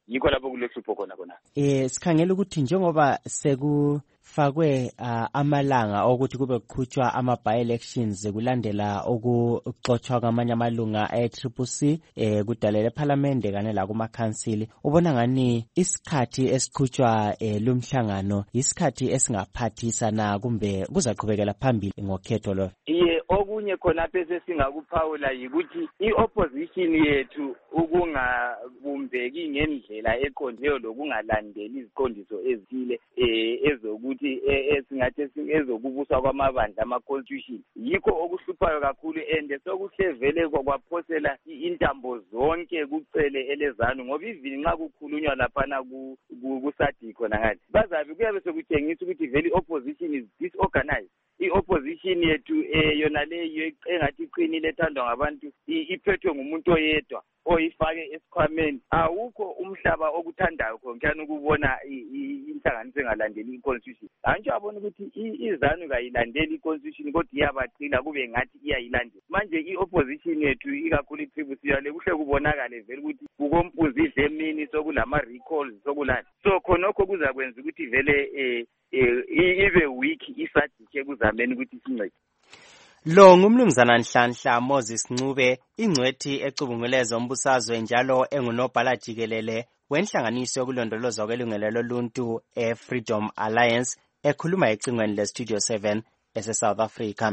yikho lapho kulehlupho khona. Sikhangela ukuthi njengoba sekufakwe amalanga okuthi kube kuqhutshwa ama-by-elections kulandela ukuxotshwa kwamanye amalunga e-CCC kudalela ephalamende kanye lakumakhansili, ubona ngani isikhathi esiqhutshwa lumhlangano isikhathi esingaphathisa na kumbe kuzaqhubekela phambili ngokhetho lo? Okunye khonapho esesingakuphawula yikuthi i-opposition yethu ukungabumbeki ngendlela eqondileyo lokungalandeli iziqondiso ezithile ezokuthi esingathi ezokubuswa kwamabandla ama-constitution, yikho okuhluphayo kakhulu and sokuhle vele kwaphosela intambo zonke kucele elezanu, ngoba ivini nxa kukhulunywa laphana ku-SADC khona ngathi bazabe kuyabe sekutshengisa ukuthi vele i-opposition is disorganized. I-opposition yethu yona leyo engathi iqinile ethandwa ngabantu iphethwe ngumuntu oyedwa oyifake esikhwameni. Awukho umhlaba okuthandayo khonjani ukubona inhlanganiso engalandeli i-constitution. Antsho abona ukuthi izanu kayilandeli i-constitution kodwa iyabaqila kube ngathi iyayilandela. Manje i-opposition yethu ikakhulu iphibusiyale kuhle kubonakale vele ukuthi kukompuzi idle emini sokulama-recalls sokulani. So khonokho kuzakwenza ukuthi vele ibe weak i-SADC ekuzameni ukuthi sincede. Lo ngumnumzana Nhlanhla Moses Ncube, ingcwethi ecubunguleza umbusazwe njalo engunobhala jikelele wenhlanganiso yokulondolozwa kwelungelo loluntu e-Freedom Alliance, ekhuluma ecingweni le-Studio 7 ese-South Africa.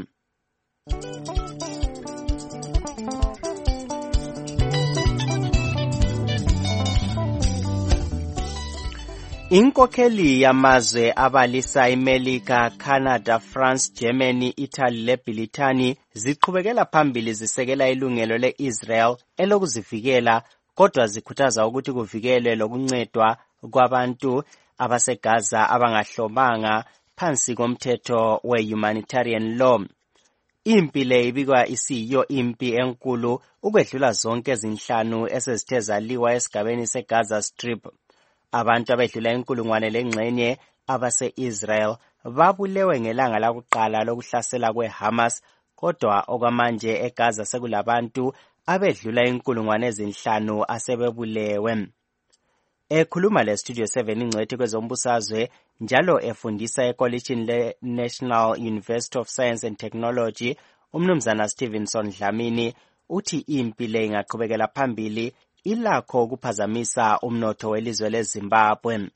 Inkokheli yamazwe abalisa iMelika, Canada, France, Germany, Italy leBritani ziqhubekela phambili zisekela ilungelo le-Israel elokuzivikela, kodwa zikhuthaza ukuthi kuvikelwe lokuncedwa kwabantu abaseGaza abangahlomanga phansi komthetho we-humanitarian law. Impi le ibikwa isiyo impi enkulu ukwedlula zonke ezinhlanu esezithe zaliwa esigabeni seGaza Strip. Abantu abedlula inkulungwane lengxenye abase-Israel babulewe ngelanga lakuqala lokuhlasela kwe-Hamas, kodwa okwamanje eGaza sekulabantu abedlula inkulungwane ezinhlanu asebebulewe. Ekhuluma le-Studio 7 ingcwethi kwezombusazwe njalo efundisa ekolitshini le-National University of Science and Technology, umnumzana Stevenson Dlamini uthi impi le ingaqhubekela phambili ilakho ukuphazamisa umnotho welizwe leZimbabwe.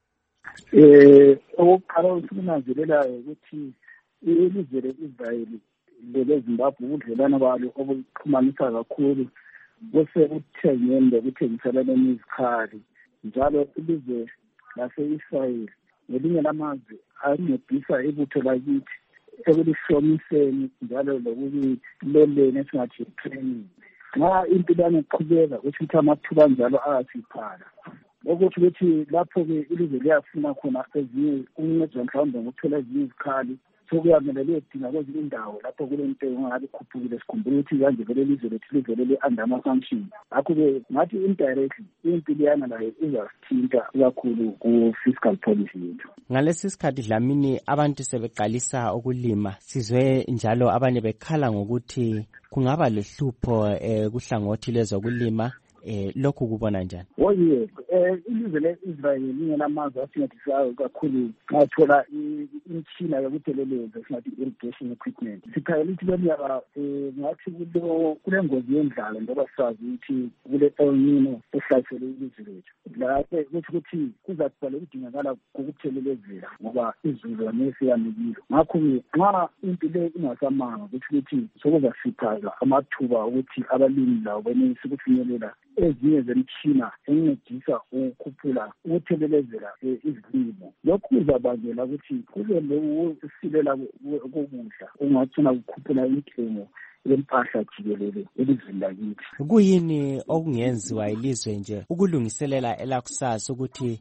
Okokuqala ukunanzelelayo ukuthi ilizwe le-Israel leZimbabwe ubudlelwano balo obuxhumanisa kakhulu busekuthengeni lokuthengiselana izikhali, njalo ilizwe lase-Israel ngelinye lamazwe ancedisa ibutho lakithi ekulihlomiseni njalo lokuloleni esingathi training. Nxa impilane iqhubeka kusho ukuthi amathuba njalo ayasiphala, ukuthi lapho-ke ilizwe liyafuna khona ezinye uncedo mhlawumbe ngokuthola ezinye izikhali, sokuyamele liyedinga kwezinye indawo lapho kulentengo engabe ikhuphukile. Sikhumbula ukuthi kanje vele ilizwe lethu livelele under ama-sanction. Ngakho-ke ngathi indirectly impiliyana layo izasithinta kakhulu ku-fiscal policy yethu. Ngalesi sikhathi Dlamini abantu sebeqalisa ukulima, sizwe njalo abanye bekhala ngokuthi kungaba lehlupho kuhlangothi lwezokulima. Lokhu kubona njani? Yebo, ilizwe le-Israel linye lamazwe asincedisayo kakhulu nxa thola imishina yokudeleleza esingathi irrigation equipment. Sikhayela ukuthi leminyaka ngathi kulengozi yendlala njengoba sazi ukuthi kule El Nino ehlasele ilizwe lethu. Lapho kuthi ukuthi kuzaqala ukudingakala kokuthelelezela ngoba izulu nesiyamikile. Ngakho-ke nxa impi le ingasamanga ukuthi sokuzasiphaza amathuba ukuthi abalimi labo benelise ukufinyelela ezinye zemtshina encedisa ukukhuphula ukuthelelezela izilimo. Lokhu kuzabangela ukuthi kube lokusilela kokudla ungacina kukhuphula intengo yempahla jikelele elizweni lakithi. Kuyini okungenziwa ilizwe nje ukulungiselela elakusasa ukuthi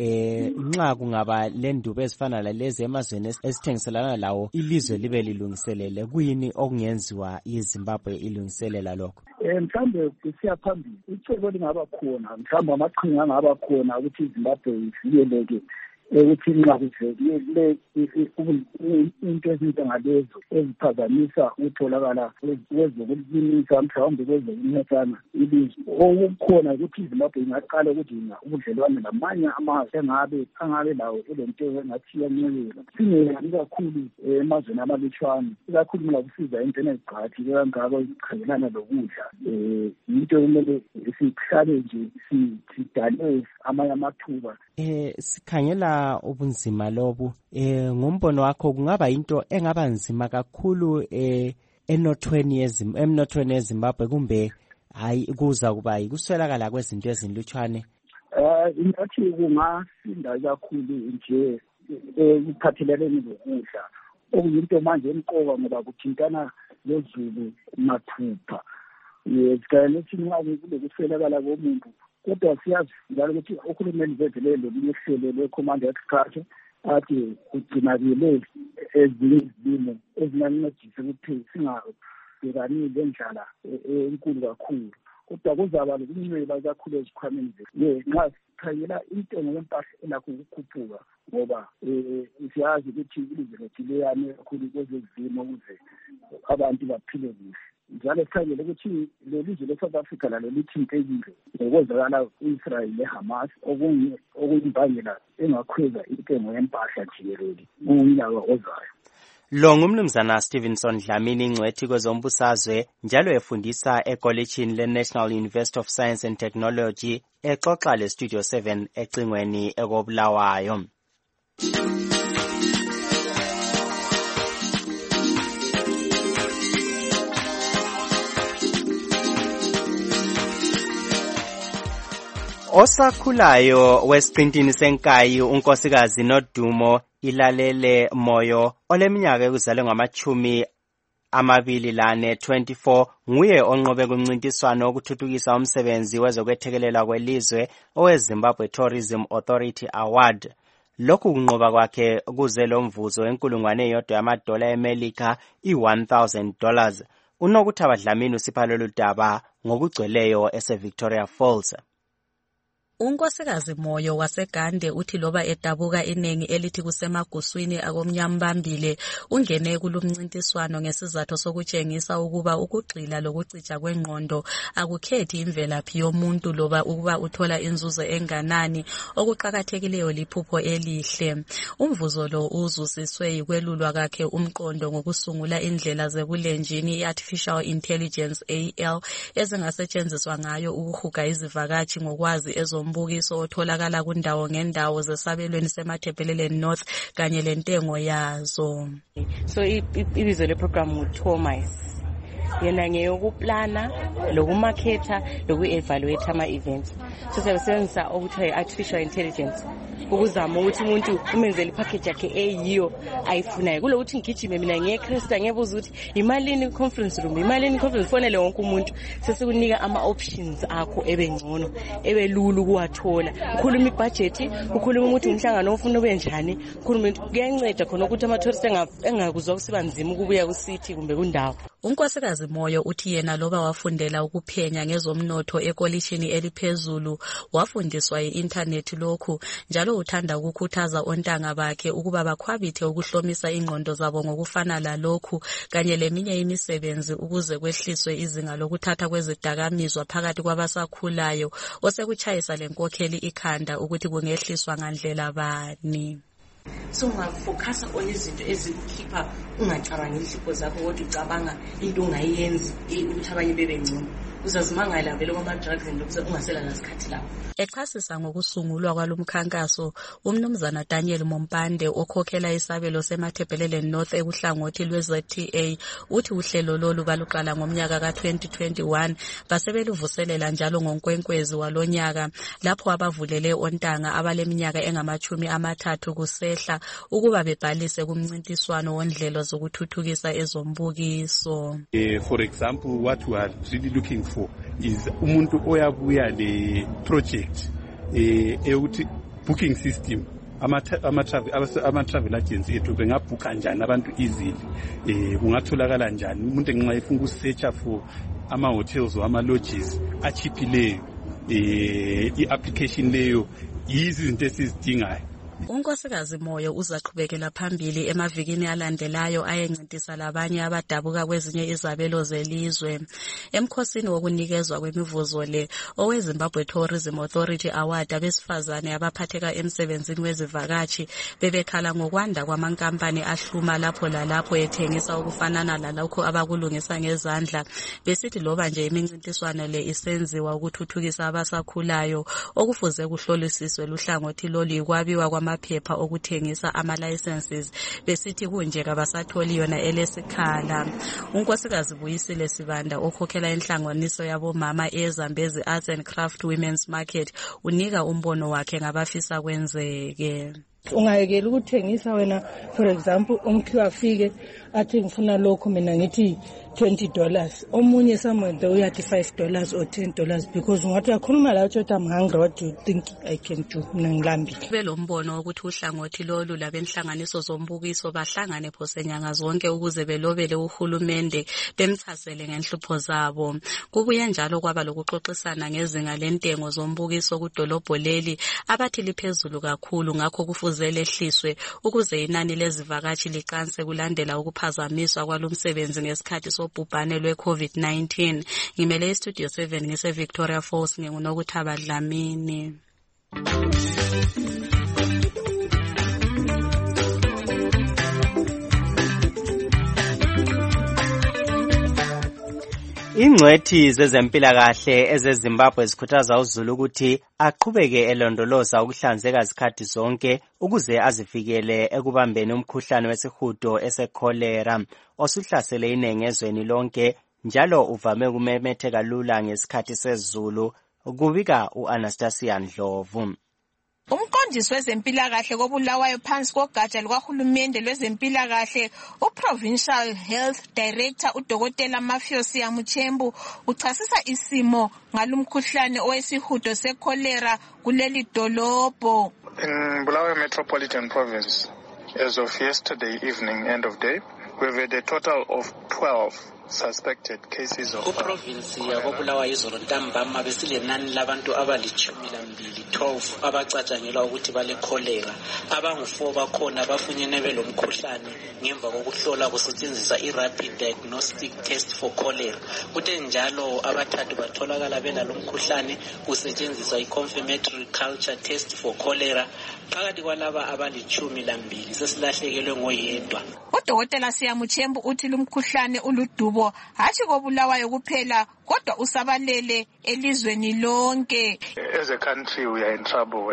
nxa kungaba lendubo ezifana lalezi emazweni esithengiselana lawo ilizwe libe lilungiselele? Kuyini okungenziwa iZimbabwe ilungiselela lokho? Mhlawumbe kusiya phambili icebo lingaba khona, mhlawumbe amaqhinga angaba khona ukuthi iZimbabwe ivikeleke ukuthi nxa kuvele into ezinjengalezo eziphazamisa ukutholakala kwezokulimisa mhlawumbe kwezokunethana ilizwe. Okukhona ukuthi iZimbabwe ingaqala ukuthi ubudlelwane namanye amazwe angabe lawo elento engathi iyanyelela. Singeyani kakhulu emazweni amalutshwane, ikakhulu nxa kusiza entweni eziqakatheke kangako ezikhangelana lokudla. Into kumele sihlale nje sidale amanye amathuba. Sikhangela ubunzima lobu, ngombono wakho kungaba into engaba nzima kakhulu emnothweni yeZimbabwe, kumbe hayi kuza kuba yikuswelakala kwezinto ezinlutshwane? Ingathi kungasinda kakhulu nje kuphathelene lokudla, okuyinto manje emqoka ngoba kuthintana lezulu mathupha. Sikayelethi nxa kulokuswelakala komuntu, kodwa siyazi njalo ukuthi uhulumeni vezele lolunye uhlelo lwe-Command Agriculture athi kugcinakele ezinye izilimo ezingancedisa ukuthi singabhekani lendlala enkulu kakhulu. Kodwa kuzaba lokunxeba kakhulu ezikhwameni zethu. Nxa sikhangela intengo yempahla elakho ukukhuphuka ngoba siyazi ukuthi ilizwe lethu liyame kakhulu kwezezimo ukuze abantu baphile kuhle. Njalo sikhangele ukuthi lelizwe le-South Africa lalo lithintekile ngokwenzakala ku-Israel le-Hamas, okuyimbangela engakhweza intengo yempahla jikelele kunyaka ozayo. Lo ngumnumzana Stevenson Dlamini, ingcwethi kwezombusazwe, njalo efundisa ekolitshini le-National University of Science and Technology, exoxa le-Studio 7 ecingweni ekobulawayo. Osakhulayo wesiqintini senkayi unkosikazi Nodumo Ilalele Moyo oleminyaka ekuzalwe ngama-24 nguye onqobe kumncintiswano wokuthuthukisa umsebenzi wezokwethekelela kwelizwe oweZimbabwe Tourism Authority Award. Lokhu kunqoba kwakhe kuze lo mvuzo $1,000 eMelika $1,000. Unokuthaba Dlamini usipha lolu daba ngokugcweleyo ese-Victoria Falls. Unkosikazi Moyo waseGande uthi loba edabuka iningi elithi kusemaguswini akomnyambambile ungene kulumncintiswano ngesizathu sokutshengisa ukuba ukugxila lokucija kwengqondo akukhethi imvelaphi yomuntu loba ukuba uthola inzuzo enganani. Okuqhakathekileyo liphupho elihle. Umvuzo lo uzusiswe yikwelulwa kakhe umqondo ngokusungula indlela zebulenjini i-artificial intelligence AI ezingasetshenziswa ngayo ukuhuga izivakashi ngokwazi mbukiso otholakala kundawo ngendawo zesabelweni semathebheleleni North kanye lentengo yazo. So ibizo le program uThomas yena ngeyokuplana lokumarketa loku-evaluate ama-events. So siyasebenzisa okuthiwa artificial intelligence ukuzama ukuthi umuntu umenzele ipackage yakhe eyiyo ayifunayo. Kulokuthi ngigijime mina ngiyekresta ngiyebuza ukuthi imalini conference room, imalini conference, fonele wonke umuntu sesikunika ama-options akho ebengcono ebelula ukuwathola. Ukhuluma ibudget, ukhuluma ukuthi umhlangano ofuna ube njani, ukhuluma kuyanceda khona ukuthi ama-tourist engakuzwa kusiba nzima ukubuya kusithi kumbe kundawo. Unkosikazi Moyo uthi yena loba wafundela ukuphenya ngezomnotho ekolitshini eliphezulu wafundiswa yi-internet lokhu, njalo uthanda ukukhuthaza ontanga bakhe ukuba bakhwabithe ukuhlomisa ingqondo zabo ngokufana lalokhu kanye leminye imisebenzi ukuze kwehliswe izinga lokuthatha kwezidakamizwa phakathi kwabasakhulayo, osekutshayisa lenkokheli ikhanda ukuthi kungehliswa ngandlela bani. So ungafocus on izinto ezikukhipha ungacabangi inhlipho zakho kodwa ucabanga into ongayenzi ukuthi abanye bebe ngcono. Uzazimangala vele kwama-drugs and ungasela nasikhathi lapho. Echasisa ngokusungulwa kwalomkhankaso, umnumzana Daniel Mompande okhokhela isabelo semathebheleleni North ekuhlangothi lwe-ZTA uthi uhlelo lolu baluqala ngomnyaka ka-2021 basebeluvuselela njalo ngonkwenkwezi walonyaka lapho abavulele ontanga abaleminyaka engama-30 kusehla ukuba bebhalise kumncintiswano wondlela zokuthuthukisa ezombukiso. For example, what we are really looking for is umuntu oyabuya le project ukuthi booking system ama-travel agency ethu bengabhukha njani abantu easily, kungatholakala njani umuntu nxa efuna ukusearcha for ama-hotels or ama-lodges achiphileyo, i-application leyo yizinto esizidingayo Unkosikazi Moyo uzaqhubekela phambili emavikini alandelayo ayencintisa labanye abadabuka kwezinye izabelo zelizwe. Emkhosini wokunikezwa kwemivuzo le oweZimbabwe Tourism Authority Award abesifazane abaphatheka emsebenzini wezivakashi bebekhala ngokwanda kwamankampani ahluma lapho lalapho ethengisa ukufanana lalokho abakulungisa ngezandla. Besithi loba nje imincintiswano le isenziwa ukuthuthukisa abasakhulayo okufuze kuhlolisiswe luhlangothi lolu ikwabiwa kwamaphepha okuthengisa ama-licenses. Besithi kunje kabasatholi yona elesikhala. Unkosikazi Buyisile Sibanda okhokhela inhlanganiso yabomama eZambezi Arts and Craft Women's Market unika umbono wakhe ngabafisa kwenzeke. Ungayekela ukuthengisa wena, for example, umkhiwa afike athi ngifuna lokho mina ngithi $20, omunye somewhere uyathi $5 or $10 because ungathi uyakhuluma la uthi I'm hungry, what do you think I can do? Mina ngilambile. Belombono ukuthi uhlangothi lolu labenhlanganiso zombukiso bahlangane phose nyanga zonke ukuze belobele uhulumende bemchasele ngenhlupho zabo. Kubuye njalo kwaba lokuxoxisana ngezinga lentengo zombukiso kudolobho leli abathi liphezulu kakhulu ngakho kufuze lehliswe ukuze inani lezivakashi liqanse kulandela ukuphazamiswa kwalomsebenzi ngesikhathi sobhubhane lwe-COVID-19. Ngimele iStudio 7 ngise Victoria Falls nginguNokuthaba Dlamini. Ingcwethi zezempilakahle ezeZimbabwe zikhuthaza uZulu ukuthi aqhubeke elondoloza ukuhlanzeka izikhathi zonke ukuze azifikele ekubambeni umkhuhlane wesihudo esekholera osuhlasele inengi ezweni lonke njalo uvame kumemetheka lula ngesikhathi sezulu, kubika uAnastasia Ndlovu. Umqondisi wezempilakahle koBulawayo phansi kogatsha lukahulumende lwezempilakahle uProvincial Health Director uDokotela Mafiosi Muchembu uchasisa isimo ngalumkhuhlane owesihudo sekholera kuleli dolobho. In Bulawayo Metropolitan Province, as of yesterday evening, end of day, we've had a total of 12 suspected cases of province yakoBulawayo izolo ntambama besilenani labantu abali-12 abacatshangelwa ukuthi bale cholera. Abangu-4 bakhona bafunyene belomkhuhlane ngemva kokuhlola kusetshenziswa i-rapid diagnostic test for cholera. Kuthe njalo abathathu batholakala benalo mkhuhlane kusetshenziswa i-confirmatory culture test for cholera. Phakathi kwalaba abali-12 sesilahlekelwe ngoyedwa. Udokotela Siyamuchembu uthi lumkhuhlane uludubo hatshi koBulawayo kuphela kodwa usabalele elizweni lonke. As a country we are in trouble.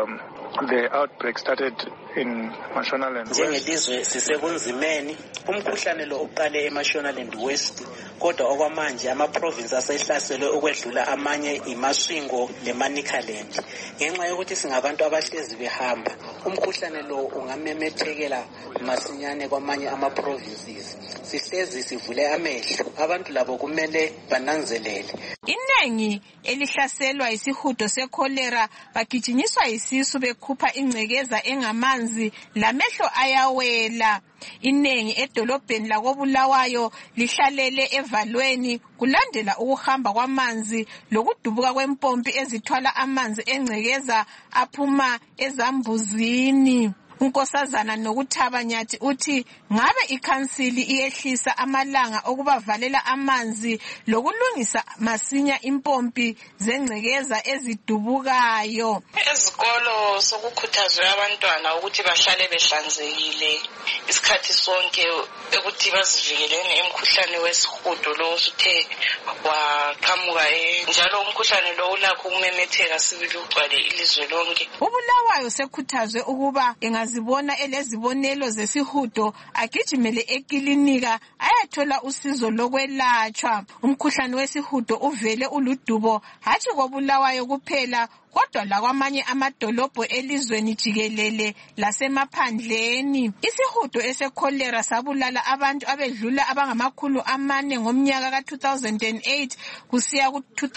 The outbreak started in Mashonaland West. Njengelizwe sisebunzimeni, umkhuhlane lo uqale eMashonaland West kodwa okwamanje ama-province asehlaselwe ukwedlula amanye iMasvingo leManicaland. Ngenxa yokuthi singabantu abahlezi behamba, umkhuhlane lo ungamemethekela masinyane kwamanye ama-provinces. Sihlezi sivule amehlo, abantu labo kumele bananzelele. Inengi elihlaselwa isihudo sekholera bagijinyiswa isisu bekhupha ingcekeza engamanzi lamehlo ayawela. Inengi edolobheni lakoBulawayo lihlalele evalweni kulandela ukuhamba kwamanzi lokudubuka kwempompi ezithwala amanzi engcekeza aphuma ezambuzini. Unkosazana Nokuthaba Nyathi uthi ngabe ikhansili iyehlisa amalanga okubavalela amanzi lokulungisa masinya impompi zengcekeza ezidubukayo. Ezikolo sokukhuthazwe abantwana ukuthi bahlale behlanzekile isikhathi sonke ukuthi bazivikeleni emkhuhlane wesihudo lo osuthe waqhamuka njalo umkhuhlane lo ulakho ukumemetheka sibili ugcwale ilizwe lonke. uBulawayo sekhuthazwe ukuba engazibona elezibonelo zesihudo agijimele ekilinika ayathola usizo lokwelatshwa. Umkhuhlane wesihudo uvele uludubo hatshi koBulawayo kuphela kodwa lakwamanye amadolobho elizweni jikelele lasemaphandleni. Isihudo esekholera sabulala abantu abedlula abangama400 ngomnyaka ka2008 kusiya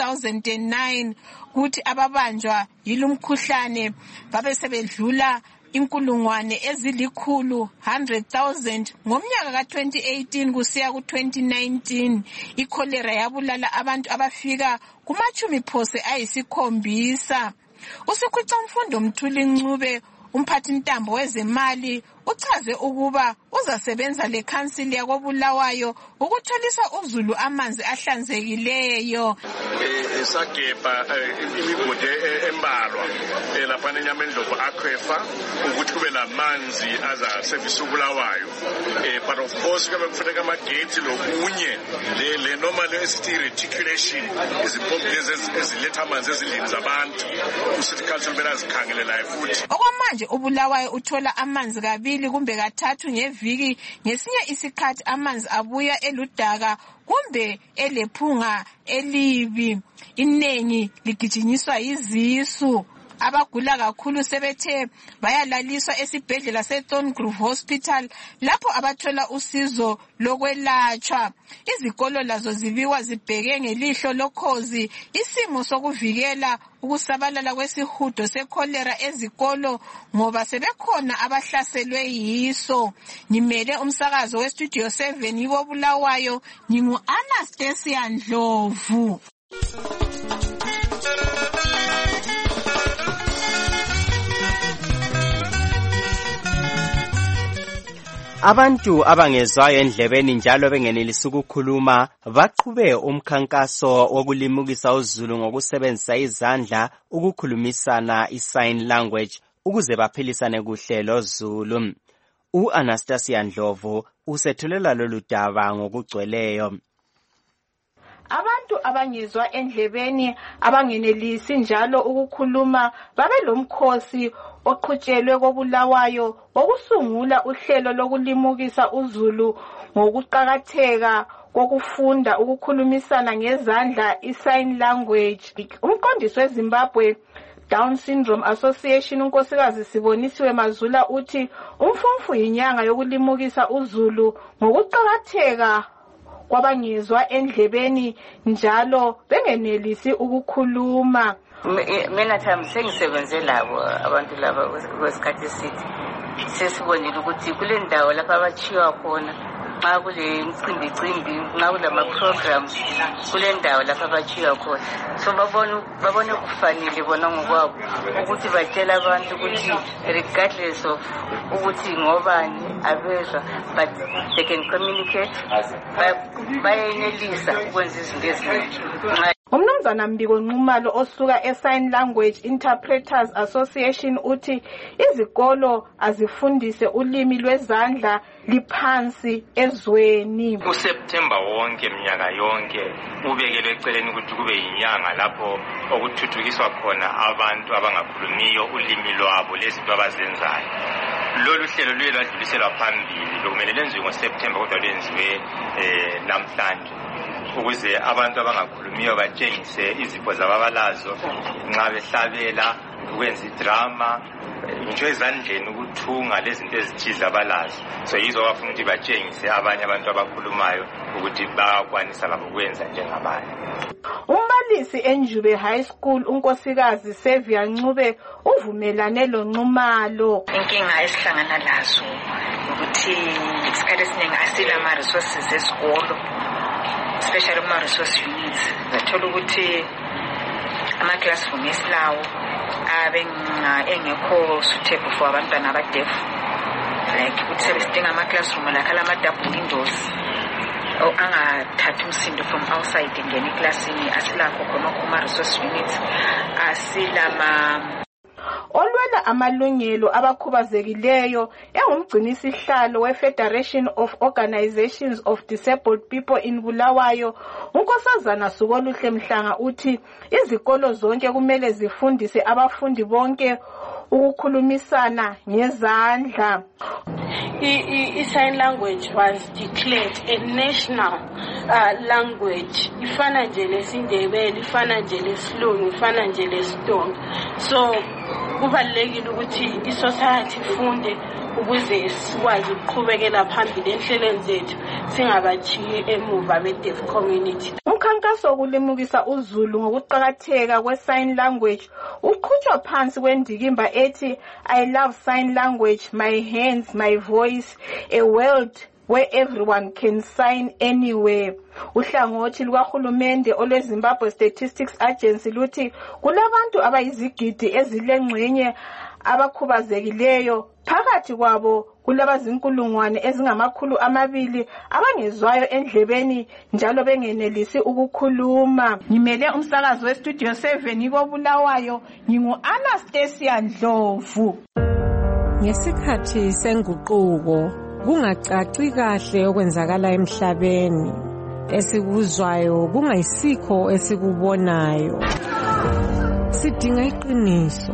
ku2009 kuthi ababanjwa yilumkhuhlane babe sebedlula 100,000 ngomnyaka ka2018 kusiya ku2019. Ikholera yabulala abantu abafika kuma-70 ayisi7. Usikhwicamfundo Mthuli Ncube umphathintambo wezemali uchaze ukuba uzasebenza lekhansili yakoBulawayo ukutholisa uZulu amanzi ahlanzekileyo. Sagebha imigodi embalwa lapha eNyamendlovu Aquifer ukuthi kube lamanzi azasevisa uBulawayo. But of course kube kufuneka amagate lokunye le normal esithi reticulation izipompi lezi eziletha amanzi ezindlini zabantu uCity Council benazikhangelelayo futhi. Okwamanje uBulawayo uthola amanzi kabili kumbe kathathu ngeviki, ngesinye isikhathi amanzi abuya eludaka kumbe elephunga elibi. Inengi ligijinyiswa yizisu. Abagula kakhulu sebethe bayalaliswa esibhedlela seThorngrove Hospital lapho abathola usizo lokwelatshwa. Izikolo lazo zibiwa zibheke ngelihlo lokhozi isimo sokuvikela ukusabalala kwesihudo sekholera ezikolo ngoba sebekhona abahlaselwe yiso. Nimele umsakazo weStudio 7 yiwoBulawayo, ngingu Anastasia Ndlovu. Abantu abangezwayo endlebeni njalo bengenelisi ukukhuluma baqhube umkhankaso wokulimukisa uZulu ngokusebenzisa izandla ukukhulumisana isign language ukuze baphilisane kuhle loZulu. U-Anastasia Ndlovu usethulela lolu daba ngokugcweleyo. Abantu abangezwa endlebeni abangenelisi njalo ukukhuluma babelomkhosi oqhutshelwe koBulawayo wokusungula uhlelo lokulimukisa uZulu ngokuqhakatheka kokufunda ukukhulumisana ngezandla isign language. Umqondisi weZimbabwe Down Syndrome Association unkosikazi Sibonisiwe Mazula uthi umfumfu yinyanga yokulimukisa uZulu ngokuqhakatheka kwabangezwa endlebeni njalo bengenelisi ukukhuluma. Mina sengisebenze labo abantu laba kwesikhathi esithi sesibonile ukuthi kule ndawo lapha abachiwa khona xa kule mcimbi nxa kulama programs kule ndawo lapha abachiwa khona, so babone kufanele bona ngokwabo ukuthi batshela abantu ukuthi regardless of ukuthi ngobani abezwa but they can communicate, bayenelisa ukwenza izinto eziningi. Umnumzana Mbiko Nxumalo osuka eSign Language Interpreters Association uthi izikolo azifundise ulimi lwezandla liphansi ezweni. USeptember wonke minyaka yonke ubekelwe eceleni ukuthi kube yinyanga lapho okuthuthukiswa khona abantu abangakhulumiyo ulimi lwabo lezinto abazenzayo. Lolu hlelo luye lwadluliselwa phambili lokumele lenziwe ngoSeptember kodwa lwenziwe namhlanje ukuze abantu abangakhulumiyo batshengise izipho zababalazo nxa behlabela ukwenza idrama ngitsho ezandleni ukuthunga lezinto ezithize abalazo. So yizo bafuna ukuthi batshengise abanye abantu abakhulumayo ukuthi bayakwanisa labo ukwenza njengabanye. Umbalisi eNjube High School unkosikazi Sevia Ncube uvumelane loNxumalo. Inkinga esihlangana lazo ukuthi isikhathi esiningi asila ama-resources esikolo, especially kuma-resource units. Zathola ukuthi ama-classroom esilawo engekho suitable for abantwana abadefu, like ukuthi sebesidinga ama-classroom lakhala ama-double windows angathathi umsindo from outside ngene eklasini. Asilakho khona kuma-resource units, asilama olwela amalungelo abakhubazekileyo engumgcinisihlalo weFederation of Organizations of Disabled People in Bulawayo unkosazana Sukoluhle Mhlanga uthi izikolo zonke kumele zifundise abafundi bonke ukukhulumisana ngezandla. I-sign language was declared a national language. Ifana nje lesindebele, ifana nje lesilungu, ifana nje lestonga. So kubalulekile ukuthi i-society ifunde ukuze sikwazi ukuqhubekela phambili enhlelweni zethu singabachiyi emuva be-deaf community. Umkhankaso wokulimukisa uZulu ngokuqhakatheka kwe-sign language uqhutshwa phansi kwendikimba ethi I love sign language, my hands, my voice, a world where everyone can sign anywhere. Uhlangothi lukahulumende olweZimbabwe Statistics Agency luthi kulabantu abayizigidi ezilengxenye abakhubazekileyo. Phakathi kwabo kulabazinkulungwane ezingama200 abangezwayo endlebeni njalo bengenelisi ukukhuluma. Ngimele umsakazo weStudio 7 koBulawayo, ngingu-Anastasia Ndlovu. Ngesikhathi senguquko kungacaci kahle okwenzakala emhlabeni. Esikuzwayo kungayisikho esikubonayo. Sidinga iqiniso.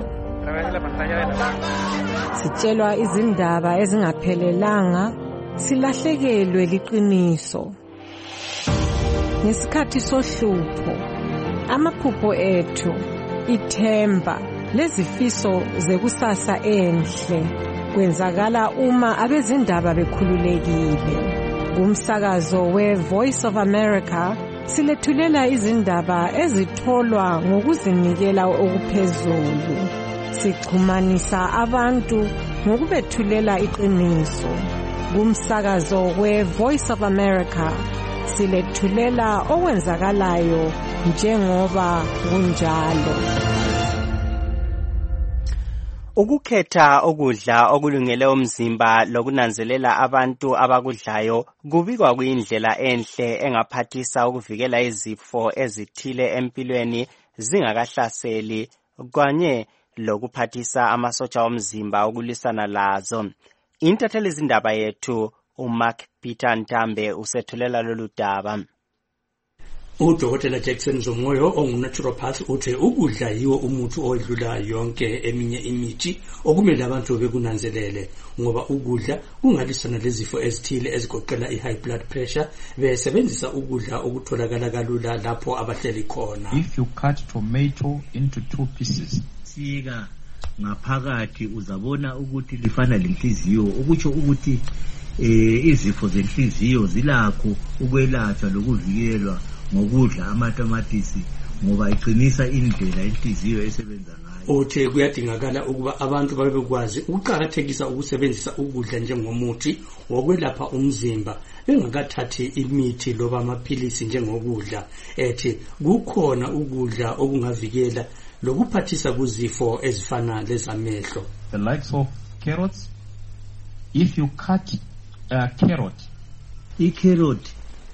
Sitshelwa izindaba ezingaphelelanga, silahlekelwe liqiniso. Ngesikhathi sohlupho, amaphupho ethu, ithemba lezifiso zekusasa enhle kwenzakala uma abezindaba bekhululekile. Kumsakazo we-Voice of America silethulela izindaba ezitholwa ngokuzinikela okuphezulu. Sixhumanisa abantu ngokubethulela iqiniso. Kumsakazo we-Voice of America silethulela okwenzakalayo njengoba kunjalo. Ukukhetha ukudla okulungele umzimba lokunanzelela abantu abakudlayo kubikwa kuyindlela enhle engaphathisa ukuvikela izifo ezithile empilweni zingakahlaseli kanye lokuphathisa amasotsha omzimba ukulwisana lazo. Intatheli izindaba yethu uMark Peter Ntambe usethulela lolu daba. Udokotela Jackson Zomoyo ongunaturopath uthi ukudla yiwo umuthi odlula yonke eminye imithi okumele abantu bekunanzelele ngoba ukudla kungalwisana lezifo ezithile ezigoqela i-high blood pressure besebenzisa ukudla okutholakala kalula lapho abahleli khona. If you cut tomato into 2 pieces, sika ngaphakathi uzabona ukuthi lifana lenhliziyo, ukutsho ukuthi izifo zenhliziyo zilakho ukwelatshwa lokuvikelwa ngokudla amatomatisi ngoba iqinisa indlela inhliziyo esebenza ngayo. Uthe kuyadingakala ukuba abantu babekwazi ukuqhakathekisa ukusebenzisa ukudla njengomuthi wokwelapha umzimba bengakathathi imithi loba amaphilisi njengokudla. Ethi kukhona ukudla okungavikela lokuphathisa kuzifo ezifana lezamehlo. The likes of carrots. If you cut a carrot, i-carrot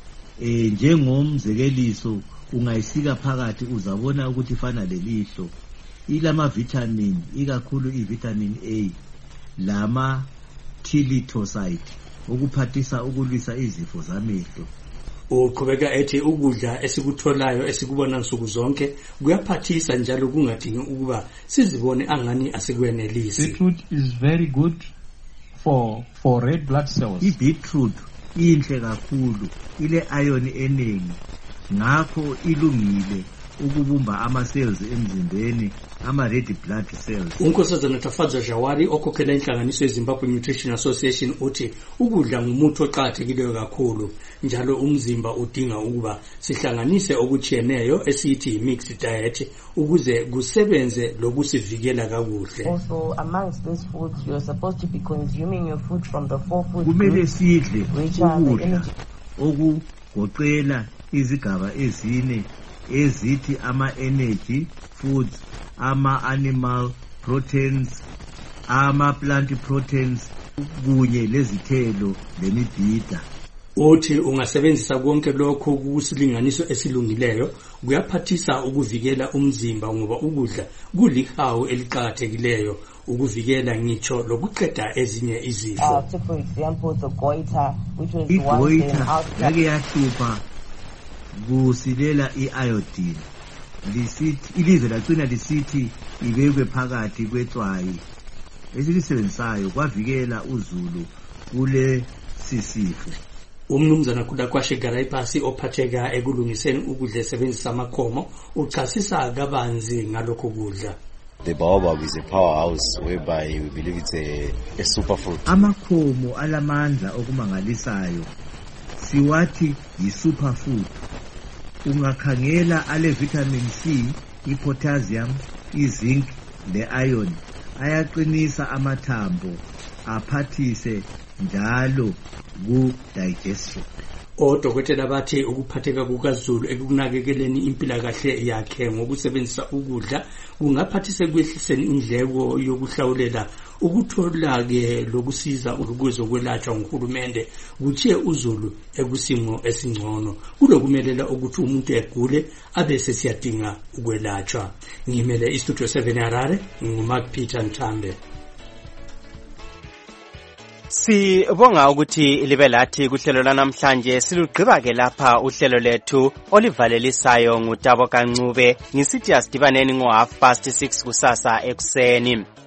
njengomzekeliso ungayisika phakathi uzabona ukuthi ifana lelihlo. Ilama vitamin, ikakhulu i-vitamin A, lama tilitocyte ukuphathisa ukulwisa izifo zamehlo. Uqhubeka ethi ukudla esikutholayo esikubona nsuku zonke kuyaphathisa njalo kungadingi ukuba sizibone angani asikwenelisi. Beetroot is very good for red blood cells. I-beetroot inhle kakhulu, ile iron eningi, ngakho ilungile ukubumba ama-cells emzimbeni, ama-red blood cells. Unkosazana Tafaza Jawari okhokhela inhlanganiso yeZimbabwe Nutrition Association uthi ukudla ngumuthi oqhakathekileyo kakhulu njalo umzimba udinga ukuba sihlanganise okutshiyeneyo esithi mixed diet ukuze kusebenze lokusivikela kakuhle. Also amongst these foods you're supposed to be consuming your food from the 4 food kumele sidle ukudla okugoqela izigaba ezine ezithi ama-energy foods, ama-animal proteins, ama-plant proteins kunye lezithelo lemibhida. Uthi ungasebenzisa konke lokho kusilinganiso esilungileyo kuyaphathisa ukuvikela umzimba ngoba ukudla kulihawu eliqhakathekileyo ukuvikela ngitsho lokuqeda ezinye izifo. For example, the goiter, which was the one yake yahlupha kusilela i-iodine. Lisithi ilizwe lagcina lisithi ibekwe phakathi kwetswayi esilisebenzisayo kwavikela uzulu kule sisifo. Umnumzana Kudakwashe Garaipasi ophatheka ekulungiseni ukudla esebenzisa amakhomo uchasisa kabanzi ngalokho kudla. The baobab is a powerhouse whereby we believe it's a superfood. Amakhomo alamandla okumangalisayo siwathi yi-superfood. Ungakhangela ale vitamin C, i-potassium, i-zinc, le-iron ayaqinisa amathambo aphathise njalo ku-digestion. Odokotela bathi ukuphatheka kukaZulu ekunakekeleni impilakahle yakhe ngokusebenzisa ukudla kungaphathisa kwehliseni indleko yokuhlawulela ukuthola-ke lokusiza ukuzokwelatshwa nguhulumende kuthiye uZulu ekusimo esingcono kulokumelela ukuthi umuntu egule abe sesiyadinga ukwelatshwa. Ngimele istudio 7 Harare, nguMark Peter Nthambe. Sibonga ukuthi libe lathi kuhlelo lanamhlanje. Silugqiba ke lapha uhlelo lethu olivalelisayo nguTabo Kancube. Ngisithi asidibaneni ngo 6:30 kusasa ekuseni.